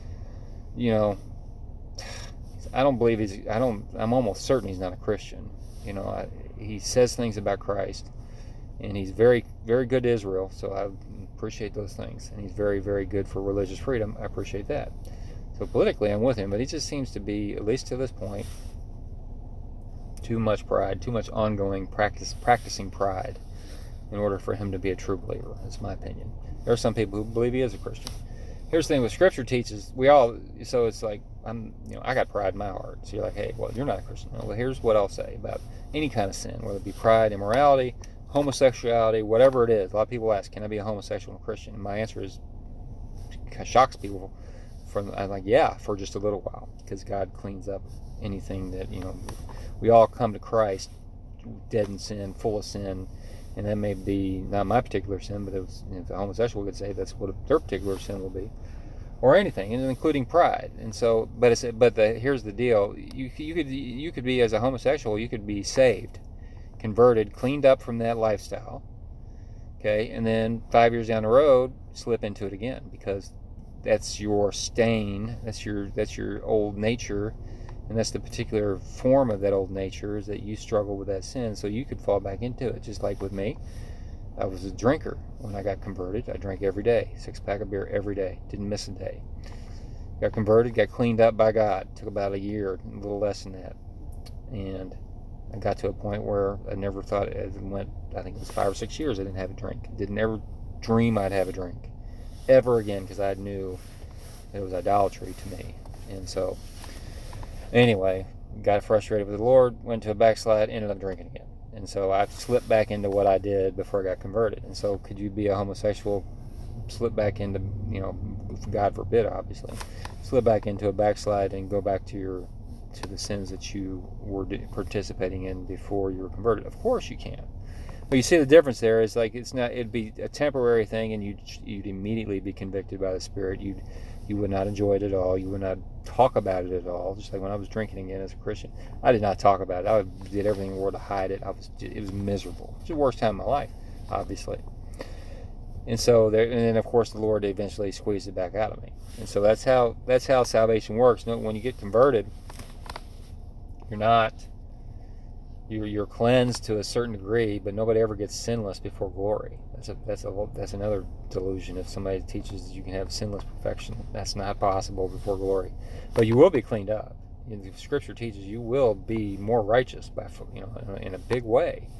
I don't believe I'm almost certain he's not a Christian. He says things about Christ, and he's very, very good to Israel, so I appreciate those things. And he's very, very good for religious freedom. I appreciate that. So politically, I'm with him, but he just seems to be, at least to this point, too much pride, too much ongoing practicing pride in order for him to be a true believer. That's my opinion. There are some people who believe he is a Christian. Here's the thing with Scripture teaches, so it's like, I got pride in my heart. So you're like, hey, well, you're not a Christian. Well, here's what I'll say about any kind of sin, whether it be pride, immorality, homosexuality, whatever it is. A lot of people ask, can I be a homosexual and a Christian? And my answer is, it shocks people. I'm like, yeah, for just a little while, because God cleans up anything that, we all come to Christ dead in sin, full of sin, and that may be not my particular sin, but if a homosexual could say that's what their particular sin will be, or anything, including pride. And so, here's the deal: you could be, as a homosexual, you could be saved, converted, cleaned up from that lifestyle, okay, and then 5 years down the road, slip into it again, because that's your stain, that's your old nature, and that's the particular form of that old nature, is that you struggle with that sin, so you could fall back into it. Just like with me, I was a drinker when I got converted. I drank every day, 6-pack of beer every day, didn't miss a day. Got converted, got cleaned up by God. Took about a year, a little less than that, and I got to a point where I never thought it went. I think it was 5 or 6 years I didn't have a drink. Didn't ever dream I'd have a drink ever again, because I knew it was idolatry to me. And so, anyway, got frustrated with the Lord, went to a backslide, ended up drinking again. And so I slipped back into what I did before I got converted. And so, could you be a homosexual, slip back into, God forbid, obviously, slip back into a backslide and go back to the sins that you were participating in before you were converted? Of course you can. But you see the difference there is like it's not. It'd be a temporary thing, and you'd immediately be convicted by the Spirit. You would not enjoy it at all. You would not talk about it at all. Just like when I was drinking again as a Christian, I did not talk about it. I did everything in the world to hide it. It was miserable. It was the worst time of my life, obviously. And so there, and then of course the Lord eventually squeezed it back out of me. And so that's how salvation works. No, when you get converted, you're cleansed to a certain degree, but nobody ever gets sinless before glory. That's another delusion. If somebody teaches you can have sinless perfection, that's not possible before glory. But you will be cleaned up. The Scripture teaches you will be more righteous in a big way.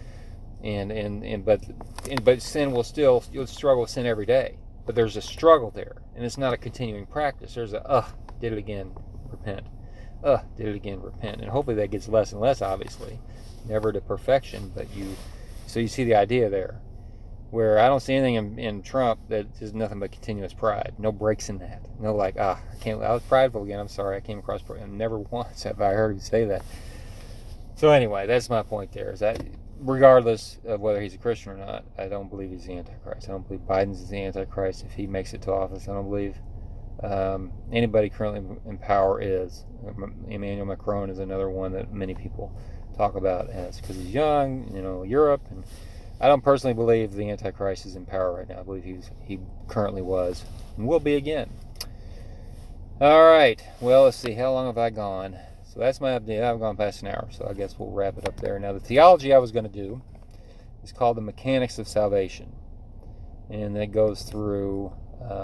But sin you'll struggle with sin every day. But there's a struggle there, and it's not a continuing practice. There's did it again, repent. Did it again, repent. And hopefully that gets less and less, obviously. Never to perfection, but so you see the idea there. Where I don't see anything in Trump that is nothing but continuous pride. No breaks in that. No I was prideful again, I'm sorry, I came across pride. Never once have I heard him say that. So anyway, that's my point there, is that regardless of whether he's a Christian or not, I don't believe he's the Antichrist. I don't believe Biden's the Antichrist if he makes it to office. I don't believe anybody currently in power is. Emmanuel Macron is another one that many people talk about as, because he's young, Europe, and I don't personally believe the Antichrist is in power right now. I believe he currently was and will be again. All right, well, let's see, how long have I gone? So that's my update. I've gone past an hour, so I guess we'll wrap it up there. Now, the theology I was going to do is called The Mechanics of Salvation, and that goes through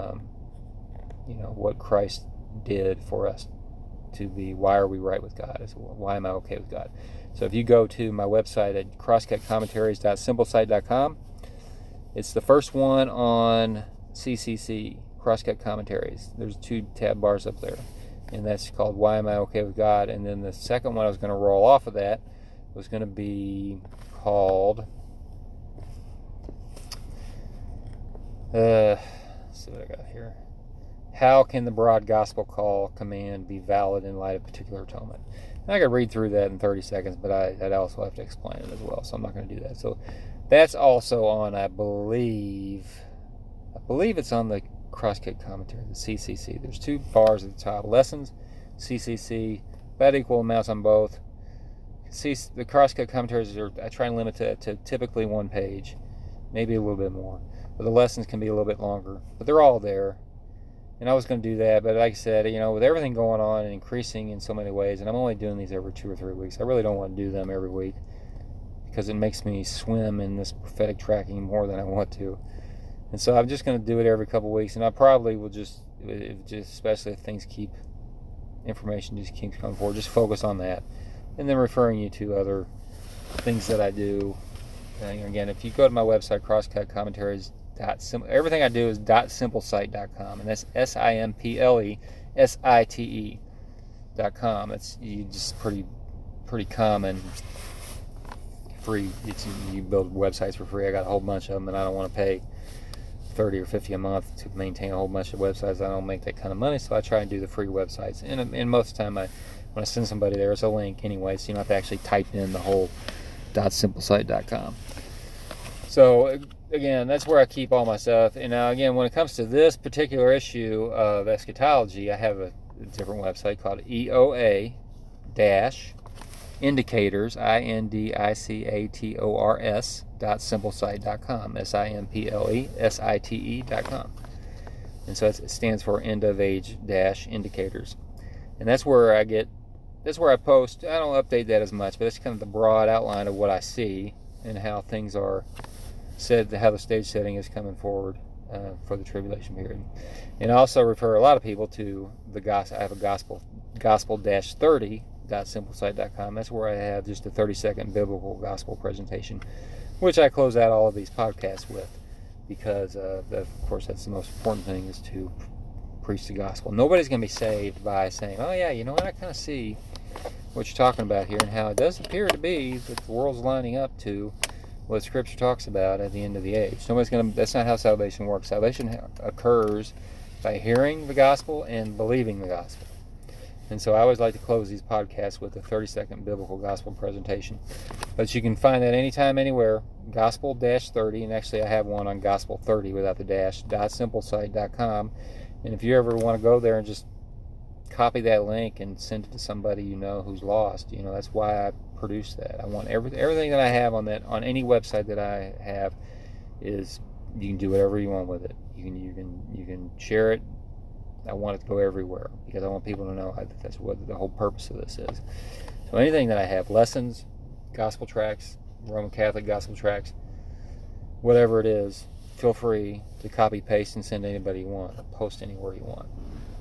what Christ did for us to be, why are we right with God? Why am I okay with God? So if you go to my website at crosscutcommentaries.simplesite.com, it's the first one on CCC, Crosscut Commentaries. There's 2 tab bars up there, and that's called Why Am I Okay with God? And then the second one I was going to roll off of that was going to be called let's see what I got here. How can the broad gospel call command be valid in light of particular atonement? And I could read through that in 30 seconds, but I'd also have to explain it as well, so I'm not going to do that. So that's also on, I believe it's on the Crosscut Commentary, the CCC. There's 2 bars at the top. Lessons, CCC, about equal amounts on both. The Crosscut Commentaries I try and limit it to typically 1 page, maybe a little bit more. But the lessons can be a little bit longer. But they're all there. And I was going to do that, but like I said, with everything going on and increasing in so many ways, and I'm only doing these every 2 or 3 weeks. I really don't want to do them every week because it makes me swim in this prophetic tracking more than I want to. And so I'm just going to do it every couple weeks, and I probably will just especially if information just keeps coming forward, just focus on that. And then referring you to other things that I do. And again, if you go to my website, Crosscut Commentaries, everything I do is .simplesite.com, and that's SIMPLESITE.com. It's just pretty common, free. You build websites for free. I got a whole bunch of them, and I don't want to pay $30 or $50 a month to maintain a whole bunch of websites. I don't make that kind of money, so I try and do the free websites. And most of the time, when I send somebody there, it's a link anyway, so you don't have to actually type in the whole .simplesite.com. So again, that's where I keep all my stuff. And now again, when it comes to this particular issue of eschatology, I have a different website called EOA-indicators, INDICATORS.simplesite.com, SIMPLESITE.com. And so it stands for End of Age Indicators. And that's where I post. I don't update that as much, but it's kind of the broad outline of what I see and how things are said, how the stage setting is coming forward for the tribulation period. And I also refer a lot of people to the gospel. I have a gospel-30.simplesite.com. That's where I have just a 30-second biblical gospel presentation, which I close out all of these podcasts with, because of course that's the most important thing, is to preach the gospel. Nobody's going to be saved by saying, oh yeah, what, I kind of see what you're talking about here, and how it does appear to be that the world's lining up to what Scripture talks about at the end of the age. That's not how salvation works. Salvation occurs by hearing the gospel and believing the gospel. And so I always like to close these podcasts with a 30-second biblical gospel presentation. But you can find that anytime, anywhere, gospel-30, and actually I have one on gospel 30 without the dash, .simplesite.com. And if you ever want to go there and just copy that link and send it to somebody you know who's lost, that's why I produce that. I want everything that I have on any website that I have is, you can do whatever you want with it. You can share it. I want it to go everywhere because I want people to know that's what the whole purpose of this is. So anything that I have, lessons, gospel tracts, Roman Catholic gospel tracts, whatever it is, feel free to copy, paste, and send to anybody you want, or post anywhere you want.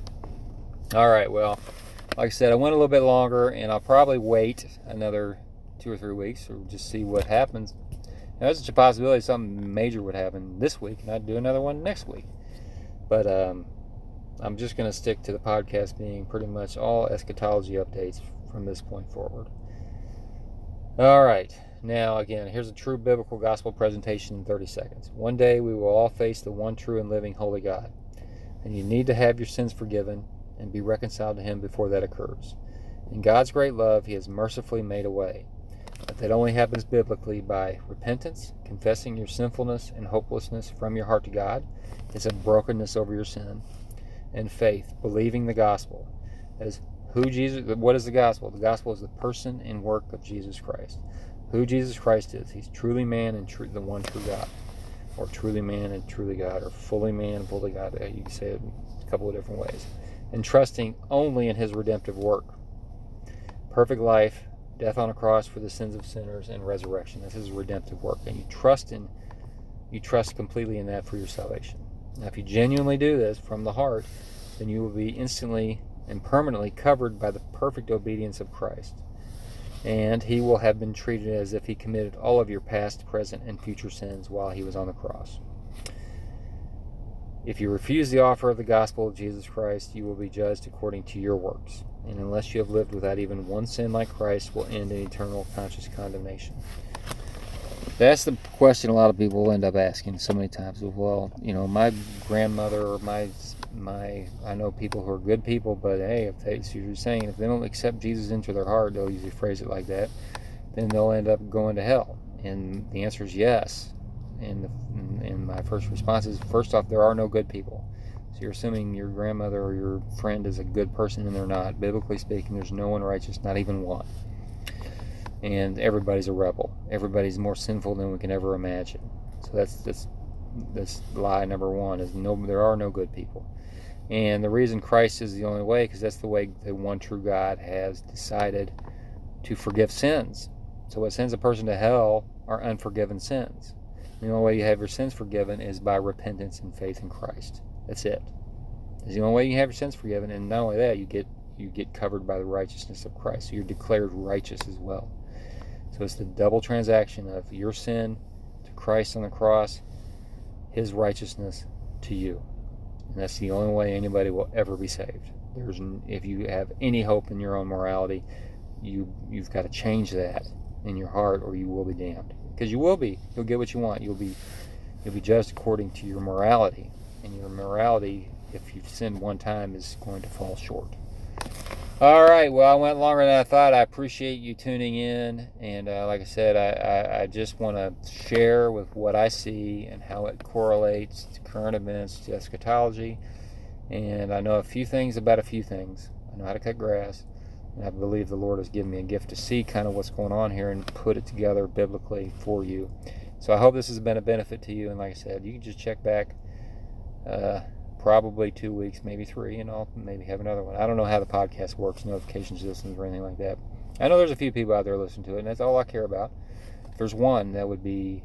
All right, well, like I said, I went a little bit longer, and I'll probably wait another 2 or 3 weeks or just see what happens. Now, there's a possibility something major would happen this week, and I'd do another one next week. But I'm just going to stick to the podcast being pretty much all eschatology updates from this point forward. All right. Now, again, here's a true biblical gospel presentation in 30 seconds. One day we will all face the one true and living holy God. And you need to have your sins forgiven and be reconciled to Him before that occurs. In God's great love, He has mercifully made a way. But that only happens biblically by repentance, confessing your sinfulness and hopelessness from your heart to God. It's a brokenness over your sin. And faith, believing the gospel. As what is the gospel? The gospel is the person and work of Jesus Christ. Who Jesus Christ is. He's truly man and the one true God. Or truly man and truly God. Or fully man, fully God. You can say it a couple of different ways. And trusting only in His redemptive work. Perfect life, death on a cross for the sins of sinners, and resurrection. That's His redemptive work. And you trust completely in that for your salvation. Now, if you genuinely do this from the heart, then you will be instantly and permanently covered by the perfect obedience of Christ. And He will have been treated as if He committed all of your past, present, and future sins while He was on the cross. If you refuse the offer of the gospel of Jesus Christ, you will be judged according to your works. And unless you have lived without even one sin like Christ, will end in eternal conscious condemnation. That's the question a lot of people end up asking so many times. Well, my grandmother or I know people who are good people, but hey, so you're saying if they don't accept Jesus into their heart, they'll usually phrase it like that, then they'll end up going to hell. And the answer is yes. And my first response is, first off, there are no good people. So you're assuming your grandmother or your friend is a good person, and they're not. Biblically speaking, there's no one righteous, not even one. And everybody's a rebel. Everybody's more sinful than we can ever imagine. So that's lie number one, is there are no good people. And the reason Christ is the only way, because that's the way the one true God has decided to forgive sins. So what sends a person to hell are unforgiven sins. The only way you have your sins forgiven is by repentance and faith in Christ. That's it. It's the only way you have your sins forgiven, and not only that, you get covered by the righteousness of Christ. So you're declared righteous as well. So it's the double transaction of your sin to Christ on the cross, His righteousness to you. And that's the only way anybody will ever be saved. If you have any hope in your own morality, you've got to change that in your heart, or you will be damned. Because you will be. You'll get what you want. You'll be judged according to your morality. And your morality, if you've sinned one time, is going to fall short. All right, well, I went longer than I thought. I appreciate you tuning in, and like I said, I just want to share with what I see and how it correlates to current events, to eschatology, and I know a few things about a few things. I know how to cut grass, and I believe the Lord has given me a gift to see kind of what's going on here and put it together biblically for you. So I hope this has been a benefit to you, and like I said, you can just check back probably 2 weeks, maybe 3, and I'll maybe have another one. I don't know how the podcast works, notifications, listens, or anything like that. I know there's a few people out there listening to it, and that's all I care about. If there's one that would be,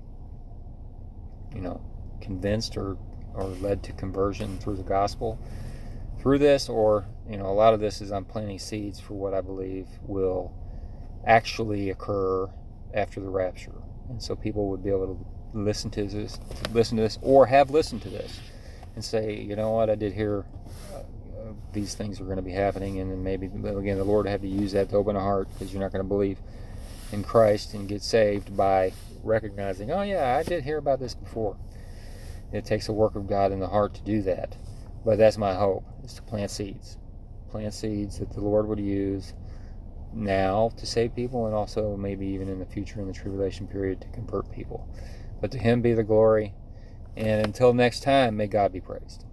convinced or led to conversion through the gospel, through this, or, a lot of this is I'm planting seeds for what I believe will actually occur after the rapture. And so people would be able to listen to this, or have listened to this, and say, you know what, I did hear these things are going to be happening, and then maybe, again, the Lord had to use that to open a heart, because you're not going to believe in Christ and get saved by recognizing, oh yeah, I did hear about this before. It takes a work of God in the heart to do that. But that's my hope, is to plant seeds. plant seeds that the Lord would use now to save people, and also maybe even in the future in the tribulation period to convert people. But to Him be the glory. And until next time, may God be praised.